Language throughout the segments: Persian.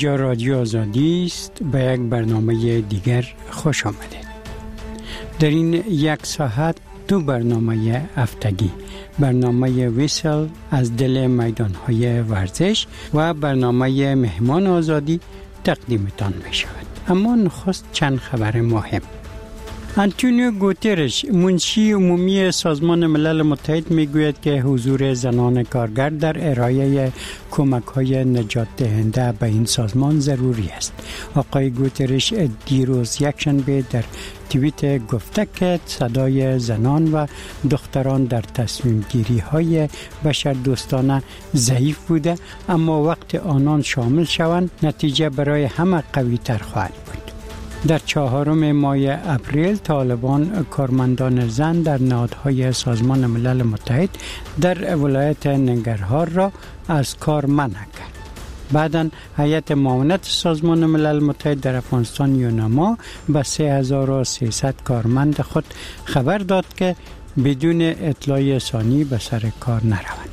اینجا رادیو آزادی است. به یک برنامه دیگر خوش آمدید. در این یک ساعت دو برنامه هفتگی، برنامه ویسل از دل میدانهای ورزش و برنامه مهمان آزادی تقدیمتان می شود. اما نخست چند خبر مهم. آنتونیو گوترش، منشی عمومی سازمان ملل متحد، میگوید که حضور زنان کارگر در ارائه کمک‌های نجات دهنده به این سازمان ضروری است. آقای گوترش دیروز یکشنبه در توییت گفته که صدای زنان و دختران در تصمیم گیری های بشردوستانه ضعیف بوده، اما وقت آنان شامل شوند نتیجه برای همه قوی تر خواهد بود. در 4 ماه اپریل طالبان کارمندان زن در نهادهای سازمان ملل متحد در ولایت ننگرهار را از کار منع کرد. بعداً هیئت معاونت سازمان ملل متحد در افغانستان یوناما به 3300 کارمند خود خبر داد که بدون اطلاع ثانی به سر کار نروند.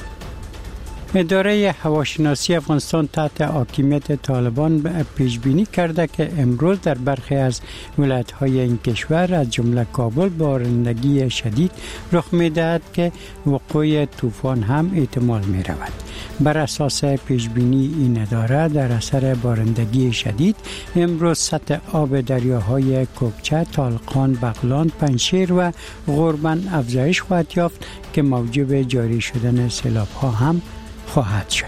اداره هواشناسی افغانستان تحت حاکمیت طالبان پیش بینی کرده که امروز در برخی از ولایت‌های این کشور از جمله کابل بارندگی شدید رخ می‌دهد که وقوع طوفان هم احتمال می‌رود. بر اساس پیش بینی این اداره در اثر بارندگی شدید امروز سطح آب دریاهای کوکچه، طالقان، بغلان، پنجشیر و غربن افزایش خواهد یافت که موجب جاری شدن سیلاب‌ها هم خواهد شد.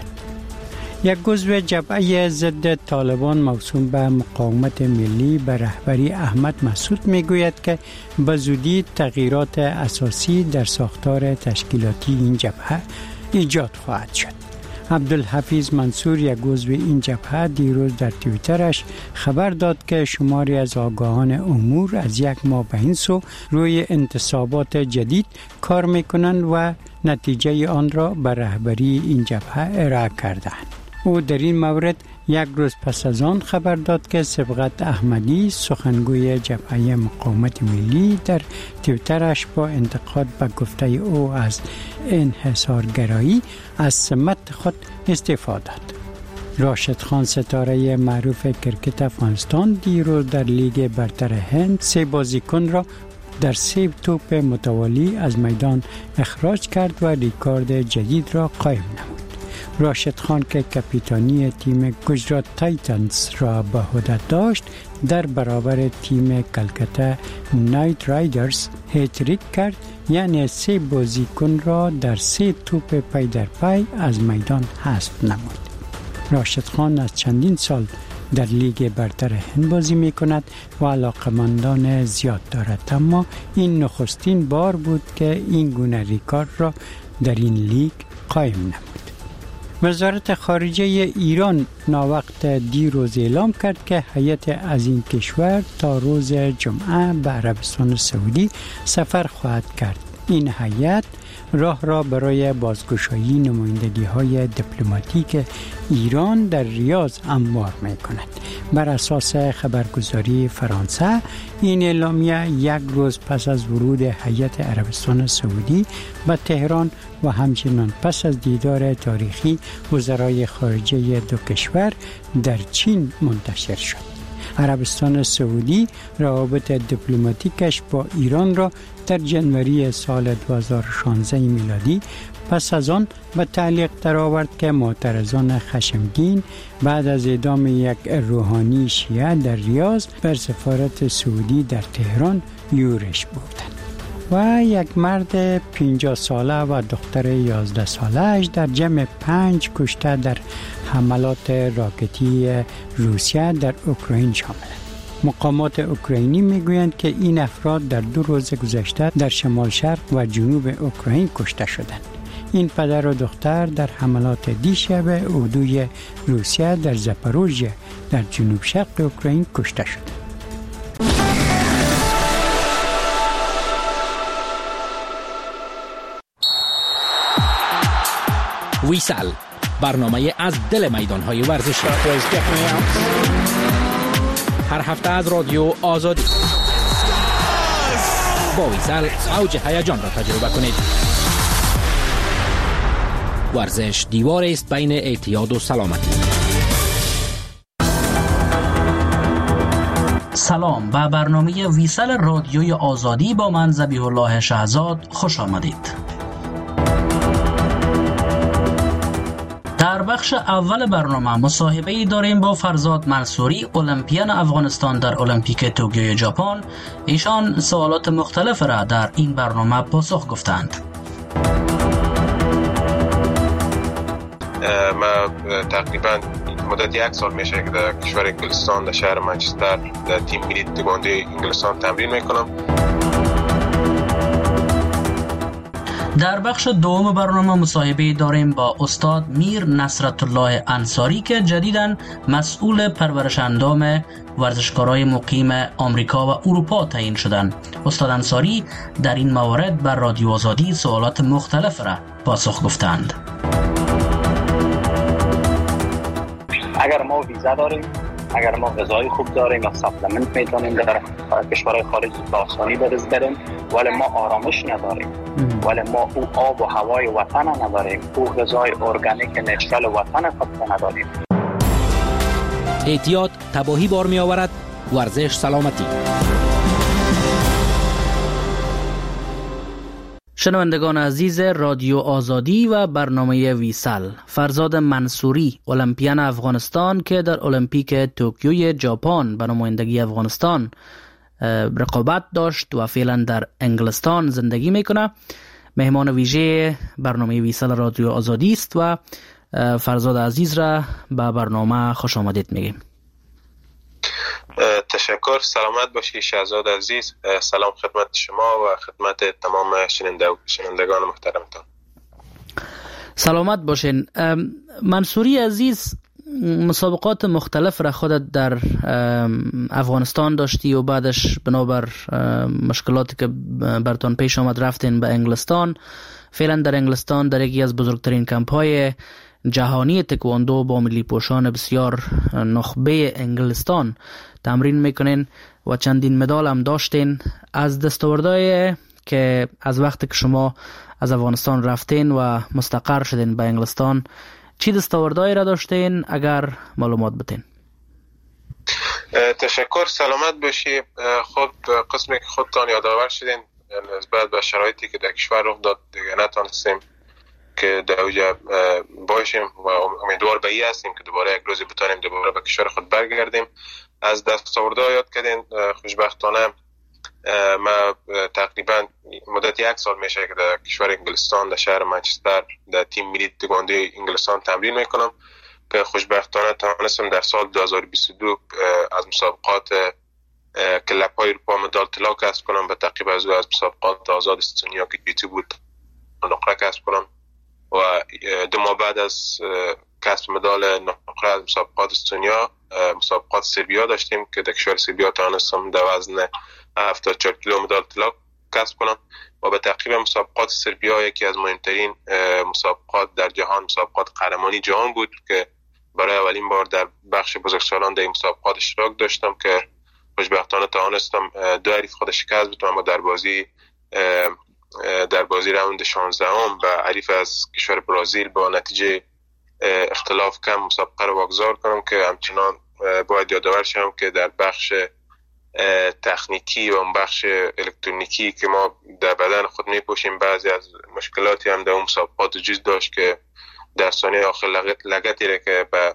یک عضو جبهه ضد طالبان موسوم به مقاومت ملی به رهبری احمد مسعود میگوید که به زودی تغییرات اساسی در ساختار تشکیلاتی این جبهه ایجاد خواهد شد. عبدالحفیظ منصور، یک عضو این جبهه، دیروز در توییترش خبر داد که شماری از آگاهان امور از 1 ماه به این سو روی انتصابات جدید کار میکنند و نتیجه آن را به رهبری این جبهه ارائه کردند. او در این مورد یک روز پس از آن خبر داد که سبقت احمدی، سخنگوی جبهه مقاومت ملی، در توییترش با انتقاد به گفته او از انحصارگرایی از سمت خود استعفا داد. راشد خان، ستاره معروف کرکت افغانستان، دیروز در لیگ برتر هند 3 بازیکن را در 3 توپ متوالی از میدان اخراج کرد و ریکارد جدید را قائم نمود. راشد خان که کاپیتانی تیم گجرات تایتنز را به عهده داشت، در برابر تیم کلکته نایت رایدرز هتریک کرد، یعنی 3 بازیکن را در 3 توپ پی در پی از میدان حذف نمود. راشد خان از چندین سال در لیگ برتر هند بازی می کند و علاقمندان زیاد دارد، اما این نخستین بار بود که این گونه ریکارد را در این لیگ قائم نمود. وزارت خارجه ایران ناوقت دیروز اعلام کرد که هیئت از این کشور تا روز جمعه به عربستان سعودی سفر خواهد کرد. این هیئت راه را برای بازگشایی نمایندگی‌های دیپلماتیک ایران در ریاض هموار می‌کند. بر اساس خبرگزاری فرانسه، این اعلامیه یک روز پس از ورود هیئت عربستان سعودی به تهران و همچنین پس از دیدار تاریخی وزرای خارجه دو کشور در چین منتشر شد. عربستان سعودی روابط دیپلماتیکش با ایران را در جنوری سال 2016 میلادی پس از آن به تعلیق درآورد که معترضان خشمگین بعد از اعدام یک روحانی شیعه در ریاض بر سفارت سعودی در تهران یورش بودند. و یک مرد 50 ساله و دختر 11 ساله‌اش در جمع 5 کشته در حملات راکتی روسیه در اوکراین شاملند. مقامات اوکراینی میگویند که این افراد در 2 روز گذشته در شمال شرق و جنوب اوکراین کشته شدند. این پدر و دختر در حملات دیشب اردوی روسیه در زاپاروژیه در جنوب شرق اوکراین کشته شدند. ویسل، برنامه از دل میدان‌های ورزشی، هر هفته از رادیو آزادی. با ویسل اوج هیجان را تجربه کنید. ورزش دیواری است بین اعتیاد و سلامتی. سلام، به برنامه ویسل رادیوی آزادی با من ذبیح الله شهزاد خوش آمدید. در بخش اول برنامه مصاحبه‌ای داریم با فرزاد منصوری، المپیان افغانستان در المپیک توکیو ژاپن. ایشان سوالات مختلف را در این برنامه پاسخ گفتند. ما تقریبا مدت 1 سال میشه که در کشور انگلستان در شهر منچستر در تیم ملی تکواندو انگلستان تمرین میکنم. در بخش دوم برنامه مصاحبه داریم با استاد میر نصرت الله انصاری که جدیداً مسئول پرورش اندام ورزشکارای مقیم آمریکا و اروپا تعیین شدند. استاد انصاری در این موارد بر رادیو آزادی سوالات مختلف را پاسخ گفتند. اگر ما ویزا داریم، اگر ما غذای خوب داریم یا سپلمنت میتونیم در کشورهای خارجی به آسانی برز بریم، ولی ما آرامش نداریم، ولی ما او آب و هوای وطن نداریم، او غذای ارگانیک نچرال وطن خود نداریم. احتیاط تباهی بار می آورد. ورزش سلامتی. شنوندگان عزیز رادیو آزادی و برنامه ویسل، فرزاد منصوری، المپیان افغانستان که در المپیک توکیو ژاپن به نمایندگی افغانستان رقابت داشت و فعلا در انگلستان زندگی میکنه، مهمان ویژه برنامه ویسل رادیو آزادی است و فرزاد عزیز را به برنامه خوش آمدید میگیم. تشکر. سلامت باشی شهزاد عزیز. سلام خدمت شما و خدمت تمام شنوندگان محترمتان. سلامت باشین. منصوری عزیز، مسابقات مختلف را خودت در افغانستان داشتی و بعدش بنابر مشکلاتی که برتان پیش آمد رفتین به انگلستان. فعلا در انگلستان در یکی از بزرگترین کمپ‌های جهانی تکواندو با ملی پوشان بسیار نخبه انگلستان تمرین میکنین و چندین مدال هم داشتین. از دستاوردهای که از وقتی که شما از افغانستان رفتین و مستقر شدین به انگلستان، چی دستاوردهایی را داشتین اگر معلومات بدین؟ تشکر. سلامت باشی. خود قسمی که خودتان یادآور شدین نسبت به شرایطی که در کشور رخ داد دیگه نتونستیم که در اوجه باشیم و امیدوار به این هستیم که دوباره یک روزی بتانیم دوباره به کشور خود برگردیم. از دستاوردها یاد کردین. خوشبختانه ما تقریبا مدت 1 سال میشه که در کشور انگلستان در شهر منچستر در تیم ملی تکواندو انگلستان تمرین میکنم که خوشبختانه توانستم در سال 2022 از مسابقات کلب‌های اروپا مدال طلا کسب کنم. به تعقیب از مسابقات آزاد استونیا که جیتی بود نقره کسب کنم و 2 ماه بعد از کسب مدال نقره از مسابقات استونیا مسابقات سربیا داشتیم که در کشور سربیا توانستم در وزن 74 کیلو مدال طلا کسب کنم و به تعقیب مسابقات سربیا یکی از مهمترین مسابقات در جهان، مسابقات قهرمانی جهان بود که برای اولین بار در بخش بزرگسالان در این مسابقات اشتراک داشتم که خوشبختانه توانستم 2 حریف خود شکست بدم و در بازی راوند 16 به حریف از کشور برزیل با نتیجه اختلاف کم مسابقه رو واگذار کنم که همچنان باید یادآور شم که در بخش تکنیکی و اون بخش الکترونیکی که ما در بدن خود میپوشیم بعضی از مشکلاتی هم در اون مسابقات وجود داشت که در ثانیه آخر لگتی را که به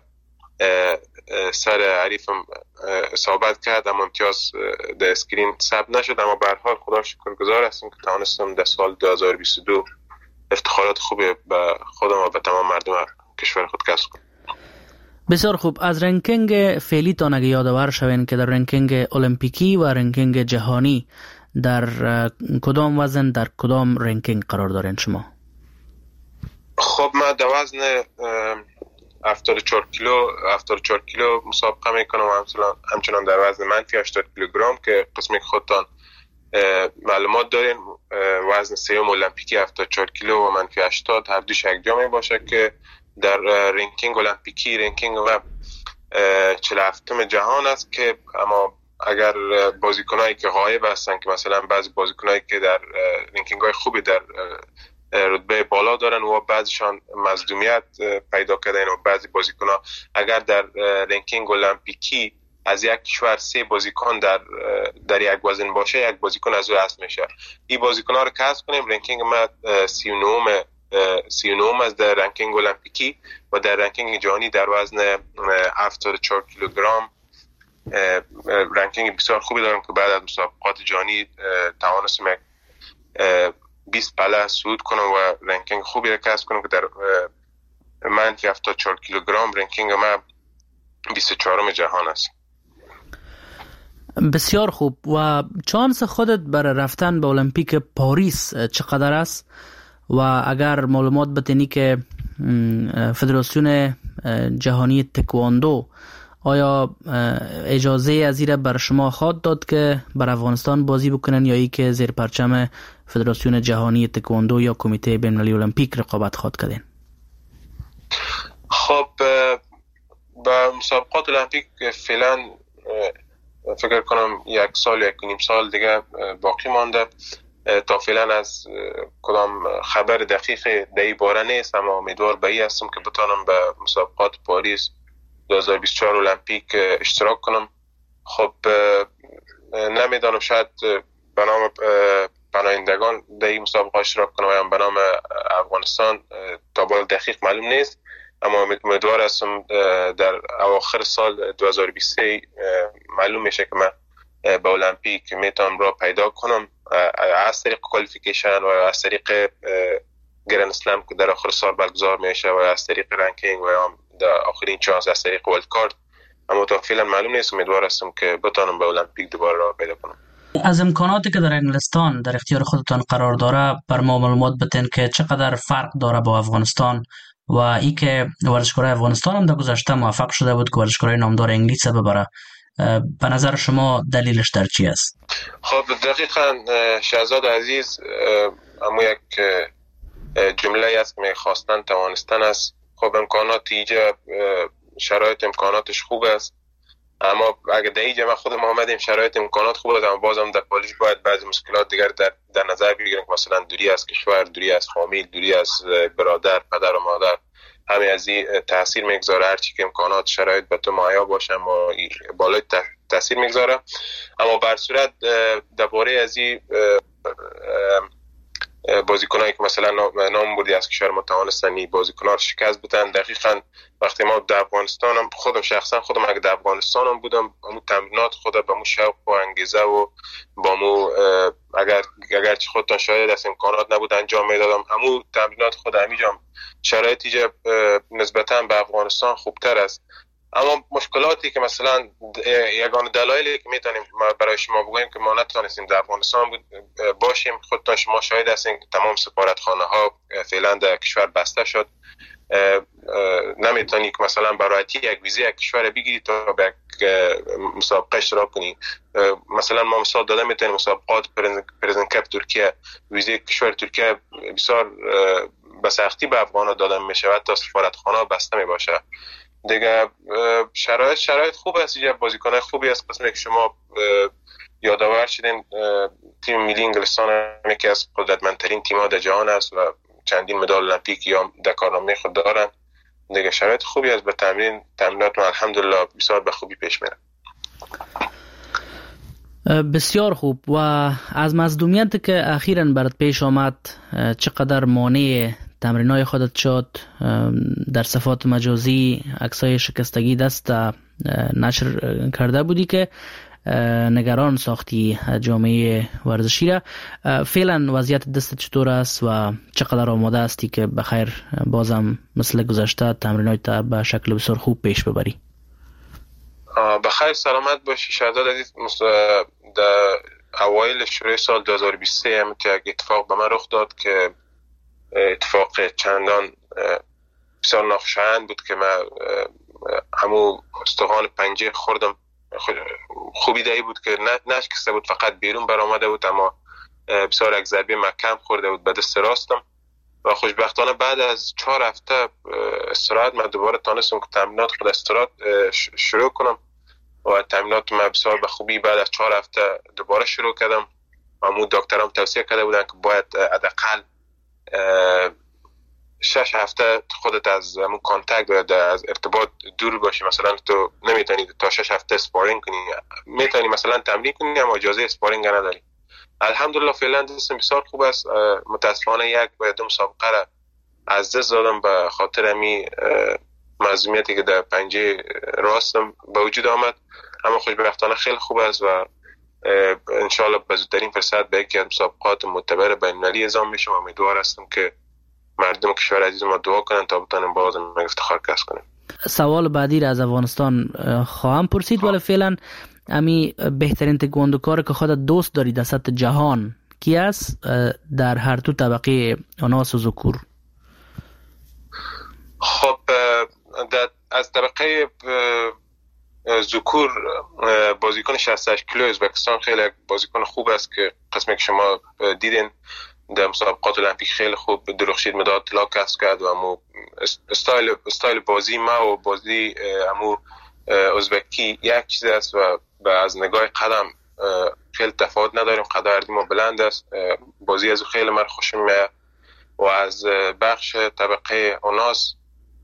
سر حریفم اصابت کرد اما امتیاز در اسکرین ثبت نشد، اما به هر حال خدا شکرگزار هستم که توانستم در سال 2022 افتخارات خوبی به خودم و به تمام مردم کشور خود کسب کنم. بسیار خوب. از رنکینگ فعلی تان اگه یادآور شوین که در رنکینگ المپیکی و رنکینگ جهانی در کدام وزن در کدام رنکینگ قرار دارین شما؟ خب ما در وزن 74 کیلو مسابقه میکنم و همچنان در وزن منفی 80 کیلوگرم که قسمی که خودتان معلومات دارین وزن سیوم المپیکی 74 کیلو و منفی 80 هر دوش یک جا می باشه که در رنکینگ المپیکی رنکینگ و 47م جهان است که اما اگر بازیکنایی که غایب هستن که مثلا بعضی بازیکنایی که در رنکینگ های خوبی در رتبه بالا دارن و بعضیشان مظلومیت پیدا کردن و بعضی بازیکن‌ها اگر در رنکینگ المپیکی از یک کشور 3 بازیکن در یک وزن باشه، یک بازیکن از او حذف میشه. این بازیکن‌ها رو کسب کنیم. رنکینگ ما 39 از در رنکینگ المپیکی و در رنکینگ جهانی در وزن 74 کیلوگرم رنکینگ بسیار خوبی دارم که بعد از مسابقات جهانی توانستم 20 پله صعود کنم و رنکینگ خوبی را کسب کنم که در من 74 کیلوگرم رنکینگ ما 24م جهان است. بسیار خوب. و چانس خودت برای رفتن به المپیک پاریس چقدر است؟ و اگر معلومات بتینی که فدراسیون جهانی تکواندو آیا اجازه از این بر شما خواهد داد که بر افغانستان بازی بکنن یا ای که زیر پرچم فدراسیون جهانی تکواندو یا کمیته بین‌المللی المپیک رقابت خواهد کردین؟ خب با مسابقات المپیک فعلا فکر کنم 1 سال 1.5 سال دیگه باقی مانده. تا فعلا از کدام خبر دقیق در باره نیست، اما امیدوار به این هستم که بتانم به مسابقات پاریس 2024 المپیک اشتراک کنم. خب نمیدانم، شاید به نام پناهندگان در این مسابقه اشتراک کنم یا به نام افغانستان، تا بال دقیق معلوم نیست، اما امیدوار هستم در اواخر سال 2023 معلوم میشه که من به المپیک میتونم را پیدا کنم از طریق کوالیفیکیشن و از طریق گرند اسلم که در آخر سال برگزار میشه و از طریق رنکینگ و در آخرین چانس از طریق ورلد کارت. اما تا فعلا معلوم نیست. امیدوار هستم که بتونم به المپیک دوباره را پیدا کنم. از امکاناتی که در انگلستان در اختیار خودتان قرار داره بر ما معلومات بتین که چقدر فرق داره با افغانستان و ای که ورزشکارای افغانستان هم در گذشته موفق شده بود که ورزشکارای نامدار انگلیس ببره. به نظر شما دلیلش در چی است؟ خب دقیقاً شهزاد عزیز، اما یک جمله است که خواستن توانستن است. خب امکانات ایجا شرایط امکاناتش خوب است، اما اگر در ایجا ما خودم آمدیم شرایط امکانات خوب است، اما بازم در پاریس باید بعضی مشکلات دیگر در نظر بگیریم که مثلا دوری از کشور، دوری از فامیل، دوری از برادر، پدر و مادر، همه از این تاثیر میگذاره. هرچی که امکانات شرایط به تو مهیا باشه و بالای تاثیر میگذاره. اما بر صورت درباره از این بازیکنایی که مثلا نام بردی از کشور ما توانستن بازیکن‌ها رو شکست بدن، دقیقاً وقتی ما در افغانستانم خودم شخصا خودم اگه در افغانستانم بودم همون تمرینات خودم به مو شوق و انگیزه و با مو اگر چه خودتان شاید از امکانات نبود انجام میدادم، همون تمرینات خود همینجا شرایطی که نسبتاً به افغانستان خوبتر است. اما مشکلاتی که مثلا یگانه دلایلی که میتونیم برای شما بگوییم که ما نتونستیم در افغانستان باشیم، خودتان شما شاهد هستین که تمام سفارتخانه ها فعلا در کشور بسته شد. نمیتونی که مثلا برای یک ویزه یک کشور بگیری تا به مسابقه اشتراک کنی. مثلا ما مثال داده میتونیم مسابقات پرزن کپ ترکیه، ویزه کشور ترکیه بسیار به سختی به افغانا داده میشه و حتی سفارتخانه بسته میباشه دیگه. شرایط خوب است، یه بازیکن خوبی است. قسمی که شما یادآور شدین تیم ملی انگلستان یکی از قدرتمندترین تیم‌ها در جهان است و چندین مدال المپیک یا در کارنامه خود دارن دیگه. شرایط خوبی است، به تمرینات الحمدلله بسیار به خوبی پیش میره. بسیار خوب. و از مصدومیتی که اخیراً برات پیش آمد چقدر مانع تمرینای خودت شد؟ در صفحات مجازی عکسای شکستگی دست نشر کرده بودی که نگران ساختی جامعه ورزشی را. فعلا وضعیت دست چطور است و چقدر آماده هستی که بخیر بازم مثل گذشته تمرینات به شکل بسیار خوب پیش ببری؟ بخیر سلامت باشی شهزاد عزیز. در اوایل شروع سال 2023 هم یک اتفاق به من رخ داد که اتفاق چندان بسیار ناخوشایند بود که من همو استخوان پنجه خوردم. خوبی دایی بود که نشکسته بود، فقط بیرون برآمده بود، اما بسیار یک ضربه محکم خورده بود به دست راستم و خوشبختانه بعد از 4 هفته استراحت من دوباره تانستم که تمرینات خود استراحت شروع کنم و تمرینات من بسیار به خوبی بعد از 4 هفته دوباره شروع کردم. همون دکترام توصیه کرده بودن که باید حداقل 6 هفته خودت از همون کانتکت و از ارتباط دور باشی. مثلا تو نمیتونی تا 6 هفته اسپارینگ کنی، میتونی مثلا تمرین کنی اما اجازه اسپارینگ نداری. الحمدلله فعلا دستم بسیار خوب است. متاسفانه 1 و 2 مسابقه را از دست دادم به خاطر امی معصومیتی که در پنجه راستم به وجود آمد، اما خوشبختانه خیلی خوب است و انشالله به زودترین فرصت به یکی از مسابقات معتبر بین‌المللی اعزام میشم. امیدوار هستم که مردم کشور عزیز ما دعا کنن تا بتونیم باز افتخار کسب کنیم. سوال بعدی را از افغانستان خواهم پرسید، ولی فعلا امی بهترین تکواندوکار که خودت دوست داری در سطح جهان کی است در هر دو طبقه اناث و ذکور؟ خب از طبقه ذکور بازیکن 68 کیلو ازبکستان خیلی بازیکن خوب است که قسمی که شما دیدین در مسابقات المپیک خیلی خوب درخشید، مدال طلا کسب کرد و امو استایل بازی ما و بازی امو ازبکی یک چیز است و از نگاه قدم خیلی تفاوت نداریم. قد ما بلند است، بازی از خیلی من خوشم میاد. و از بخش طبقه اناث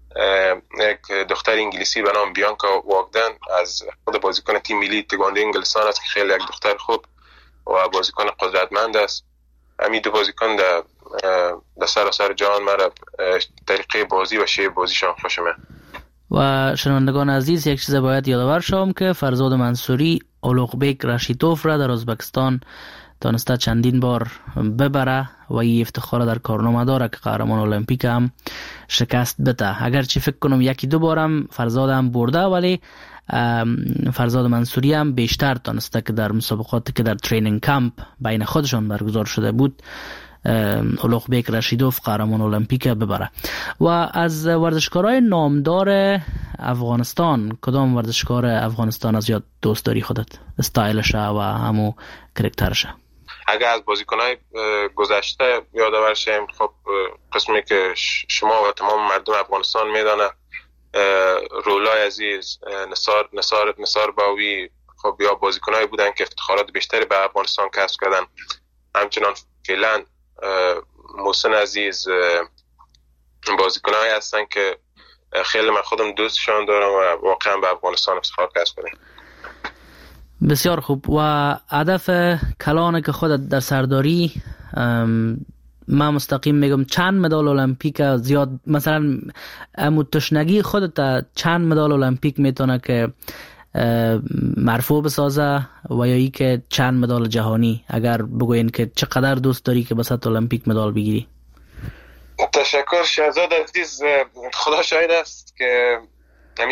یک دختر انگلیسی به نام بیانکا واگدن از خود بازیکن تیم ملی تکواندو انگلستان است که خیلی یک دختر خوب و بازیکن قدرتمند است. همین دو بازیکن در سراسر جهان مرا طریقه بازی و شیوه بازیشان خوشم. و شنوندگان عزیز، یک چیز باید یادآور شوم که فرزاد منصوری اولوغبک رشیدوف را در ازبکستان تانسته چندین بار ببره و این افتخار در کارنامه داره که قهرمان المپیک هم شکست بده. اگرچه فکر کنم 1-2 بارم فرزاد هم برده، ولی فرزاد منصوری هم بیشتر تانسته که در مسابقاتی که در ترینینگ کمپ بین خودشان برگزار شده بود اولوغبک رشیدوف قهرمان المپیک ببره. و از ورزشکارای نامدار افغانستان کدام ورزشکار افغانستان از یاد دوست داری خودت؟ استایلش و همو کرکترش؟ اگر از بازیکنای گذشته یادآور شیم، خب قسمی که شما و تمام مردم افغانستان میدانه، رولای عزیز، نثار باوی، خب یا بازیکنایی بودن که افتخارات بیشتری به افغانستان کسب کردن. همچنان فعلا محسن عزیز بازیکنایی هستن که خیلی من خودم دوستشان دارم و واقعا به افغانستان افتخار کسب کردن. بسیار خوب. و هدف کلان که خودت در سرداری، من مستقیم میگم چند مدال المپیک زیاد، مثلا تشنگی خودت چند مدال المپیک میتونه که مرفوع بسازه و یا ای که چند مدال جهانی؟ اگر بگوین که چقدر دوست داری که به سطح المپیک مدال بگیری؟ تشکر شهزاد عزیز. خدا شاهد است که همین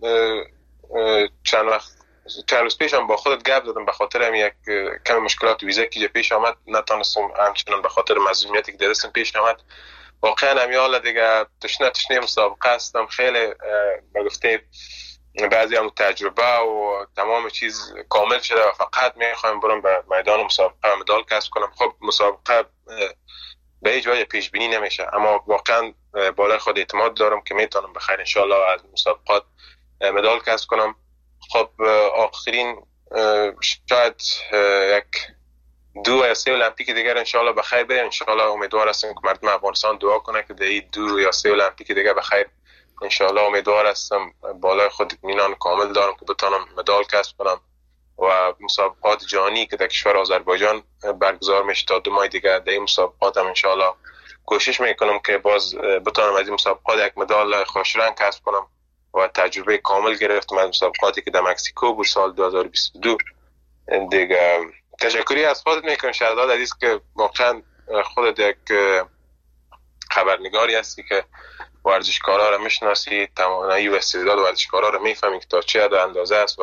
چند روز پیش هم با خودت گپ زدم، به خاطر هم یک کم مشکلات ویزا که پیش آمد نتونستم، همچنان به خاطر معصومیتی که درستم پیش آمد. واقعا هم یالا دیگه تشنه مسابقه هستم. خیلی بگفته بعضی هم تجربه و تمام چیز کامل شده و فقط میخوایم برم به میدان مسابقه مدال کسب کنم. خب مسابقه به هیچ وجه پیش بینی نمیشه، اما واقعا بالای خود اعتماد دارم که میتونم بخیر انشالله از مسابقات مدال کسب کنم. خب آخرین شاید 1-2 یا 3 المپیک دیگر انشالله بخیر بریم. انشالله امیدوار هستم که مردم افغانستان دعا کنه که در 2 یا 3 المپیک دیگر بخیر انشالله. امیدوار هستم، بالای خود اطمینان کامل دارم که بتونم مدال کسب کنم و مسابقات جهانی که در کشور آذربایجان برگزار میشه تا 2 ماه دیگه، در این مسابقات هم انشالله کوشش میکنم که باز بتونم از این مسابقات یک مدال خوشرنگ کسب کنم و تجربه کامل گرفتم از مسابقاتی که در مکزیکو بود سال 2022 دیگه. تشکری از خودت میکنم شهزاد عزیز که واقعا خودت یک خبرنگاری هستی که ورزشکارا رو میشناسی، توانایی و استعداد ورزشکارا رو میفهمی که تا چه حد اندازه است و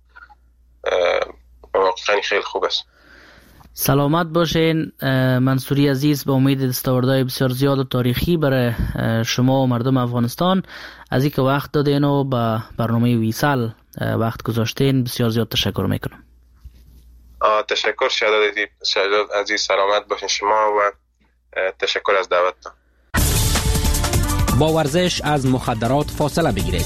واقعا خیلی خوب است. سلامت باشین منصوری عزیز. به امید دستاوردهای بسیار زیاد و تاریخی برای شما و مردم افغانستان از اینکه وقت دادین و به برنامه ویسل وقت گذاشتین بسیار زیاد تشکر میکنم. تشکر شهزاد عزیز. سلامت باشین شما و تشکر از دعوتتان. با ورزش از مخدرات فاصله بگیرید.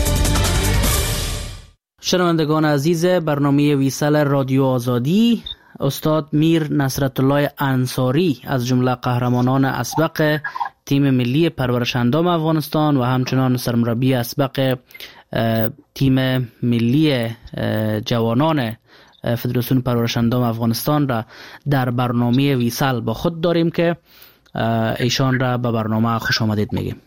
شنوندگان عزیز برنامه ویسل رادیو آزادی، استاد میر نصرت الله انصاری از جمله قهرمانان اسبق تیم ملی پرورش اندام افغانستان و همچنان سرمربی اسبق تیم ملی جوانان فدراسیون پرورش اندام افغانستان را در برنامه ویسال با خود داریم که ایشان را به برنامه خوش آمدید میگیم.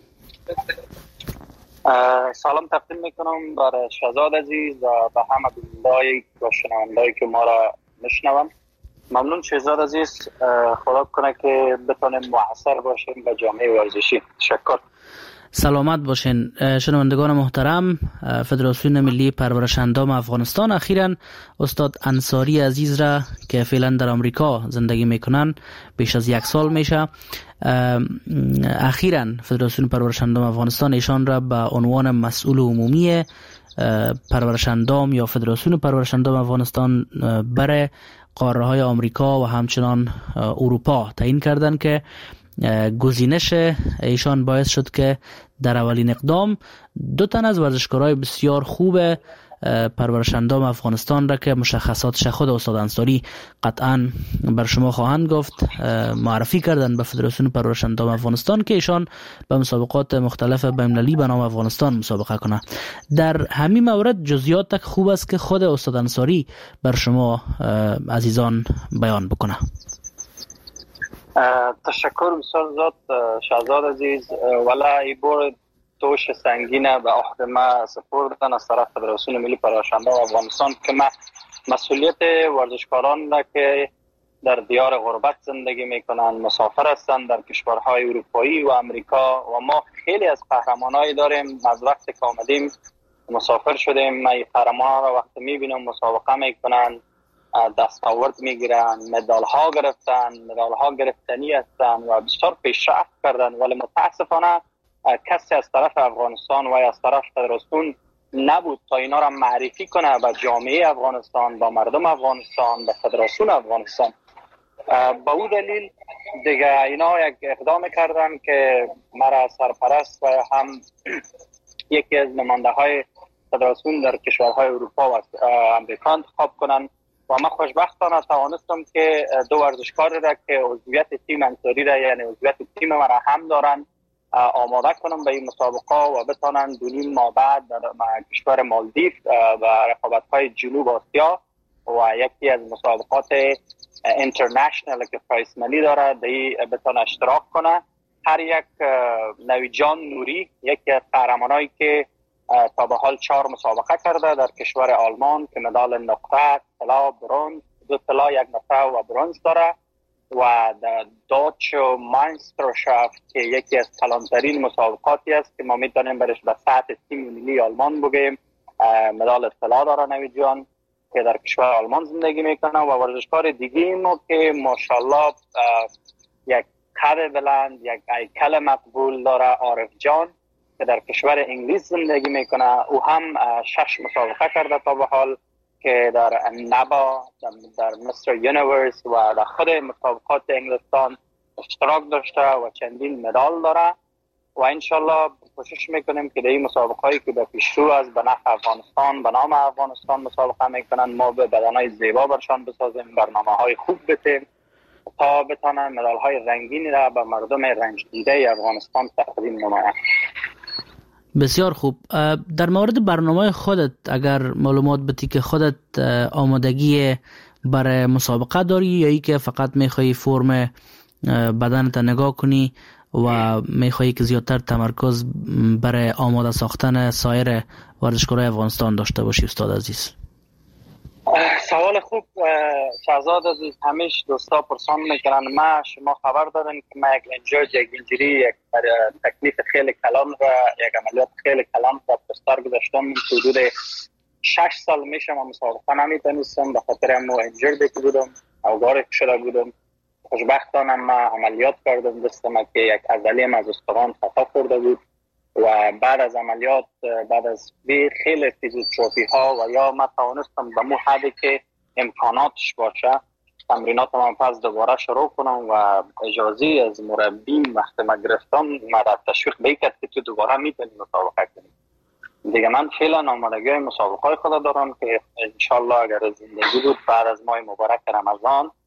سلام تقدیم میکنم برای شهزاد عزیز و به همه بیننده‌ای و شنونده‌ای که ما را میشنوند. ممنون شهزاد عزیز، خدا کنه که بتونیم مؤثر باشیم به جامعه ورزشی. تشکر. سلامت باشین شنوندگان محترم. فدراسیون ملی پرورش اندام افغانستان اخیراً استاد انصاری عزیز را که فعلا در آمریکا زندگی میکنن بیش از 1 سال میشه، اخیراً فدراسیون پرورش اندام افغانستان ایشان را به عنوان مسئول عمومی پرورش اندام یا فدراسیون پرورش اندام افغانستان برای قاره های آمریکا و همچنان اروپا تعیین کردند که گزینش ایشان باعث شد که در اولین اقدام 2 تن از ورزشکارای بسیار خوب پرورش اندام افغانستان را که مشخصاتش خود استاد انصاری قطعا بر شما خواهند گفت معرفی کردن به فدراسیون پرورش اندام افغانستان که ایشان به مسابقات مختلف بین‌المللی به نام افغانستان مسابقه کنه. در همین مورد جزئیات تک خوب است که خود استاد انصاری بر شما عزیزان بیان بکنه. تشکر بسیار شهزاد عزیز. ولی ای بار دوش سنگینه به عهد ما سپردن از طرف فدراسیون ملی پرورش اندام افغانستان که ما مسئولیت ورزشکاران را که در دیار غربت زندگی میکنن، مسافر هستند در کشورهای اروپایی و امریکا و ما خیلی از قهرمانایی داریم. از وقتی که آمدیم مسافر شدیم، ما این قهرمان‌ها را وقتی میبینم مسابقه میکنن، دستاورد میگیرن، مدال ها گرفتن، مدال ها گرفتنی هستن و بسیار پیشرفت کردن، ولی متاسفانه کسی از طرف افغانستان و از طرف فدراسیون نبود تا اینا را معرفی کنه به جامعه افغانستان، به مردم افغانستان، به فدراسیون افغانستان. به اون دلیل دیگه اینا یک اقدام کردن که مرا سرپرست و هم یکی از نماینده های فدراسیون در کشورهای اروپا و امریکا انتخاب کنن و من خوشبختانه توانستم که 2 ورزشکار را که عضویت تیم انصاری را یعنی عضویت تیم من را هم دارن آماده کنم به این مسابقه و بتانن 2.5 ماه بعد در کشور مالدیو و رقابت‌های جنوب آسیا و یکی از مسابقات اینترنشنال که پرایس منی داره دی بتانه اشتراک کنه. هر یک نویجان نوری یکی از قهرمانایی که تا به حال 4 مسابقه کرده در کشور آلمان که مدال نقره، طلا، برنز، 2 طلا، 1 نقره و برنز داره و دوچ ماینسترشافت که یکی از کلانترین مسابقاتی است که ما میتونیم برش به سطح تیم ملی آلمان بگیم، مدال طلا داره نویجان که در کشور آلمان زندگی میکنه و ورزشکار دیگه ما که ماشاءالله یک قد بلند، یک هیکل مقبول داره، عارف جان که در کشور انگلیس زندگی میکنه. او هم 6 مسابقه کرده تا به حال که در نبا، در مستر یونیورس و در خود مسابقات انگلستان اشتراک داشته و چندین مدال داره و انشالله کوشش میکنیم که در این مسابقه‌ای که به پیشرو از به نفع افغانستان به نام افغانستان مسابقه میکنن ما به بدنهای زیبا برشان بسازیم، برنامه‌های خوب بتیم تا بتانن مدال‌های رنگینی را به مردم رنج دیده افغانستان تقدیم نمایند. بسیار خوب. در مورد برنامه خودت اگر معلومات بدی که خودت آمادگی برای مسابقه داری یا ای که فقط میخوایی فرم بدنت نگاه کنی و میخوایی که زیادتر تمرکز برای آماده ساختن سایر ورزشکارای افغانستان داشته باشی استاد عزیز؟ سوال خوب شهزاد عزیز. همیشه دوستا پرسان میکنن ما شما خبر دارین که ما یک اینجوری یک تکلیف خیلی کلان و یک عملیات خیلی کلان را پستار گذاشتم. حدود 6 سال میشه ما مسابقه نمیتونستم به خاطر امو انجرده که بودم او گارک شده بودم. خوشبختانه ما عملیات کردم دستم که یک عضله‌ام از استخوان خطا خورده بود و بعد از عملیات بعد از خیلی فیزیوتراپی ها و یا ما توانستم به مو حدی که امکاناتش باشه تمرینات من پس دوباره شروع کنم و اجازه از مربی وقتی ما گرفتم مرا تشویق بیکرد که تو دوباره میتونی مسابقه کنی. دیگه من فعلا آمادگی مسابقه خود دارم که انشالله اگر زندگی بود بعد از ماه مبارک رمضان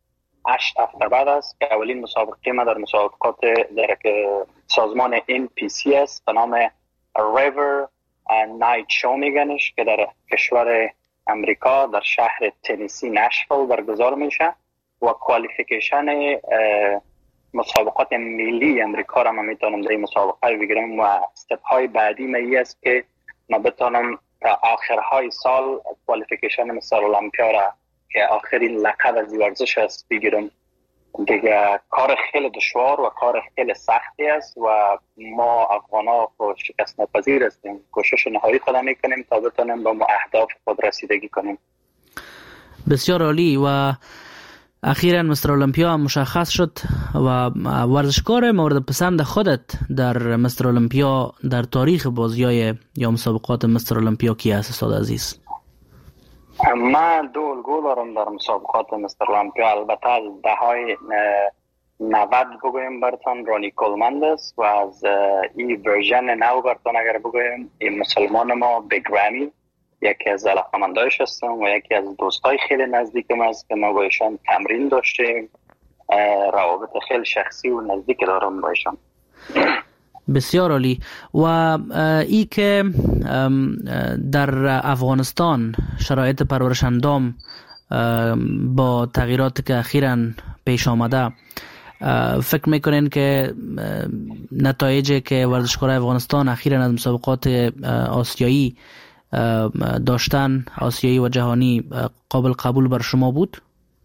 8 هفته بعد است که اولین مسابقه ما در مسابقات در سازمان NPCS به نام River Night Show میگنش که در کشور امریکا در شهر تنیسی نشویل برگزار میشه و کوالیفیکیشن مسابقات ملی امریکا را ما میتونم در این مسابقه بگیرم و استپ های بعدی ما است که ما بتونم تا آخرهای سال کوالیفیکیشن مثل المپیا را که آخرین لقب از ورزش است بگیرم. دیگه کار خیلی دشوار و کار خیلی سختی است و ما افغانا شکست ناپذیر هستیم. کوشش نهایی خود میکنیم تا بتونیم به اهداف خود رسیدگی کنیم. بسیار عالی. و اخیراً مستر المپیا مشخص شد و ورزشکار مورد پسند خودت در مستر المپیا در تاریخ بازی‌های یا مسابقات مستر المپیا کی است استاد عزیز؟ من 2 الگو دارم در مسابقات مستر المپیا. البته از دههای 90 بگویم براتون رانی کولمند است و از این ورژن نو براتون اگر بگویم این مسلمان ما بگرامی یکی از علاقه‌مندایش هستم و یکی از دوستای خیلی نزدیکم است که ما با ایشان تمرین داشتیم، روابط خیلی شخصی و نزدیک دارم با ایشان. بسیار عالی. و ای که در افغانستان شرایط پرورش اندام با تغییراتی که اخیراً پیش آمده، فکر میکنین که نتایجی که ورزشکارای افغانستان اخیراً از مسابقات آسیایی داشتن، آسیایی و جهانی، قابل قبول بر شما بود؟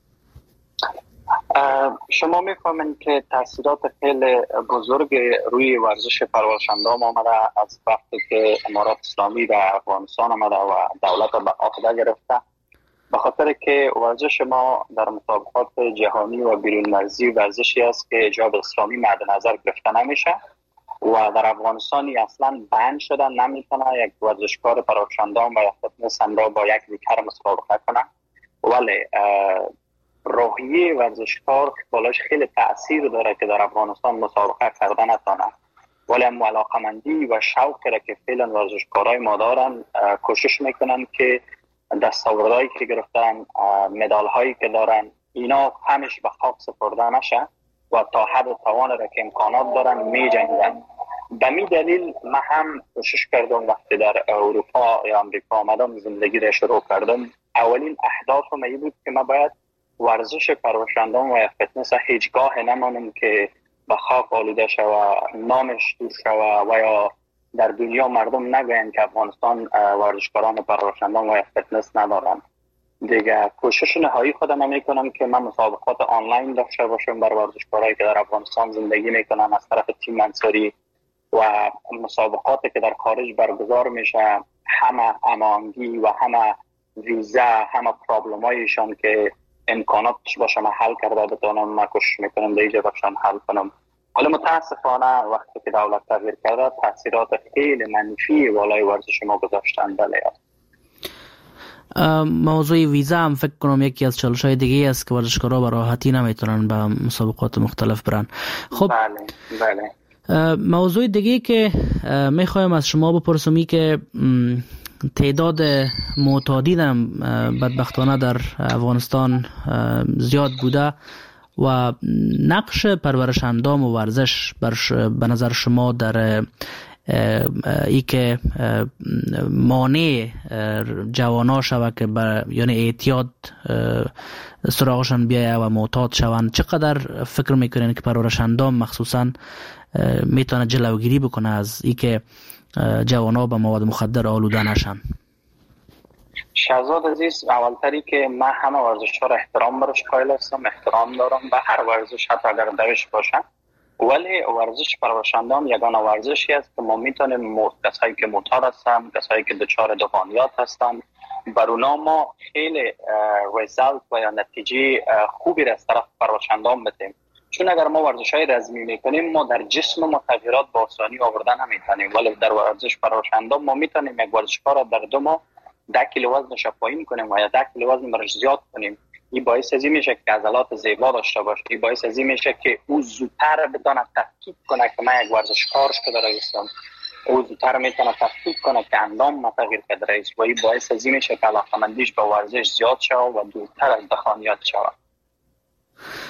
شما میفهمین که تاثیرات خیلی بزرگ روی ورزش پرورش اندام آمده از وقتی که امارات اسلامی در افغانستان آمده و دولت به عهده گرفته، به خاطر که ورزش ما در مسابقات جهانی و بیرون مرزی ورزشی است که حجاب اسلامی مد نظر گرفته نمیشه و در افغانستانی اصلا بند شده، نمیتونه یک ورزشکار پرورش اندام و یا فتنس را با یک دیگر مسابقه کنه. ولی روحیه ورزشکار بالاش خیلی تأثیر داره که در افغانستان مسابقه کردن نتونه، ولی علاقه‌مندی و شوقی را که فعلا ورزشکارای ما دارن کوشش میکنن که دستاوردهایی که گرفتن، مدال هایی که دارن، اینا همیش به خاک سپرده نشه و تا حد و توان را که امکانات دارن می جنگن. به می دلیل من هم کوشش کردم وقتی در اروپا یا امریکا آمدم زندگی را شروع کردم، اولین اهدافم این بود که من باید ورزش پرورش اندام و فتنس هیچگاه نمانم که به خاک آلوده شوه، نامش دور شوه و یا در دنیا مردم نگوین که افغانستان ورزشکاران پرورش اندام و فتنس ندارن. دیگه کوشش نهایی خودم میکنم که من مسابقات آنلاین داشته باشم بر ورزشکارایی که در افغانستان زندگی میکنن از طرف تیم منصوری و مسابقاتی که در خارج برگزار میشه همه امانگی و همه ویزا، همه پرابلمایشان که امکاناتش باشه من حل کرده بتونم، من کوشش میکنم دیگه باشم حل کنم. ولی متاسفانه وقتی که دولت تغییر کرده تاثیرات خیلی منفی والای ورزش ما گذاشتن. بله. موضوع ویزا هم فکر کنم یکی از چالش‌های دیگه است که ورزشکارا به راحتی نمیتونن به مسابقات مختلف برن. خب بله. موضوع دیگه که میخوایم از شما بپرسم که تعداد معتادین هم بدبختانه در افغانستان زیاد بوده و نقش پرورش اندام و ورزش به نظر شما در ای که مانع جوانا شود که یعنی اعتیاد سراغشان بیایه و معتاد شوند، چقدر فکر میکنین که پرورش اندام مخصوصا میتونه جلوگیری بکنه از ای که جوانا به مواد مخدر آلوده نشن؟ شهزاد عزیز، اولتری که من همه ورزش‌ها را احترام برش قائل هستم، احترام دارم به هر ورزش حتی اگر دوش باشه، ولی ورزش پرورش اندام یگانه ورزشی است که ما میتونیم کسایی که معتاد هستن، کسایی که دچار دهانیات هستن، بر اونا ما خیلی ریزالت و یا نتیجه خوبی را از طرف پرورش اندام بدیم. چون اگر ما ورزش‌های رزمی میکنیم ما در جسم ما تغییرات با آسانی آوردن نمیتونیم، ولی در ورزش پرورش اندام ما میتونیم یک ورزشکار را در 2 ماه 10 کیلو وزنش پایین کنیم و یا 10 کیلو وزن برش زیاد کنیم. این باعث ازی میشه که عضلات زیبا داشته باشه، این باعث ازی میشه که او زودتر بتونه تفکیک کنه که من یک ورزشکار شده هستم، او زودتر میتونه تفکیک کنه که اندام ما تغییر کرده است و این باعث ازی میشه که علاقه‌مندیش به ورزش زیاد شود و دورتر از دهانیات شود.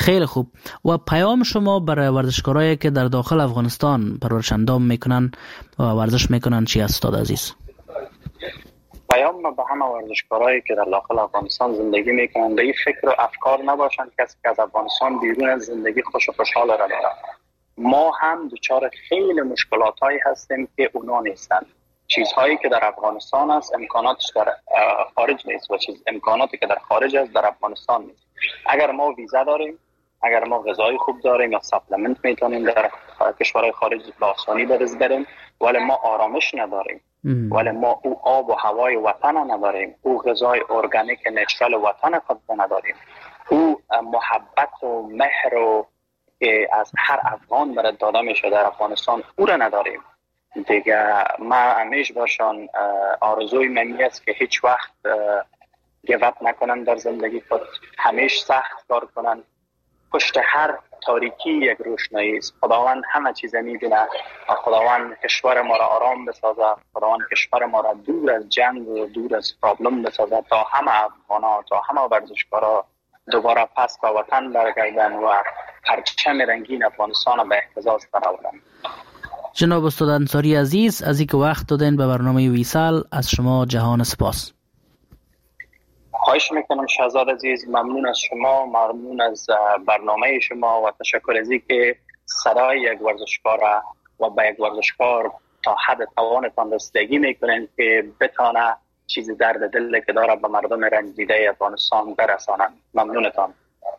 خیلی خوب. و پیام شما برای ورزشکارایی که در داخل افغانستان پرورش اندام میکنن و ورزش میکنن چی است استاد عزیز؟ پیام به همه ورزشکارایی که در داخل افغانستان زندگی میکنن به این فکر و افکار نباشن کسی که از افغانستان بیرون از زندگی خوش و خوشحال را داره. ما هم دچار خیلی مشکلاتایی هستیم که اونا نیستن. چیزهایی که در افغانستان است امکاناتش در خارج نیست و امکاناتی که در خارج است در افغانستان نیست. اگر ما ویزا داریم، اگر ما غذای خوب داریم یا ساپلمنت میتونیم در کشورهای خارج به آسانی برز بریم، ولی ما آرامش نداریم، ولی ما او آب و هوای وطن نداریم، او غذای ارگانیک نچرال وطن خود نداریم، او محبت و مهر و که از هر افغان برای داده میشه در افغانستان او را نداریم دیگه. ما همیشه باشان آرزوی منی است که هیچ وقت گیواب نکنن در زندگی خود، همیشه سخت کار کنن. پشت هر تاریکی یک روشنایی است. خداوند همه چیز میبینه و خداوند کشور ما را آرام بسازه، خداوند کشور ما را دور از جنگ و دور از پرابلم بسازه تا همه افغانا، تا همه ورزشکارا دوباره پس به وطن برگردن و پرچم رنگین افغانستان را به اهتزاز درآورن. جناب استاد انصاری عزیز، از اینکه وقت دادین به برنامه ویسال، از شما جهان سپاس. خواهش میکنم شهزاد عزیز، ممنون از شما، ممنون از برنامه شما و تشکر از اینکه صدای یک ورزشکار و به یک ورزشکار تا حد توانتان رسیدگی میکنین که بتانه چیزی درد دل که داره به مردم رنج دیده افغانستان برسانند. ممنونتان.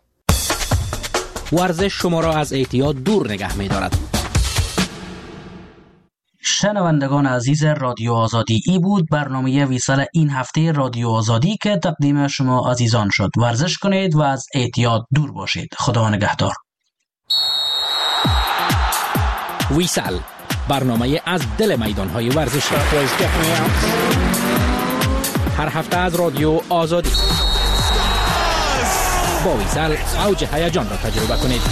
ورزش شما را از اعتیاد دور نگه می‌دارد. شنوندگان عزیز رادیو آزادی، ای بود برنامه ویسال این هفته رادیو آزادی که تقدیم شما عزیزان شد. ورزش کنید و از اعتیاد دور باشید. خدا نگهدار. ویسال، برنامه از دل میدان‌های ورزشی. هر هفته از رادیو آزادی. با ویسال اوج هیجان را تجربه کنید.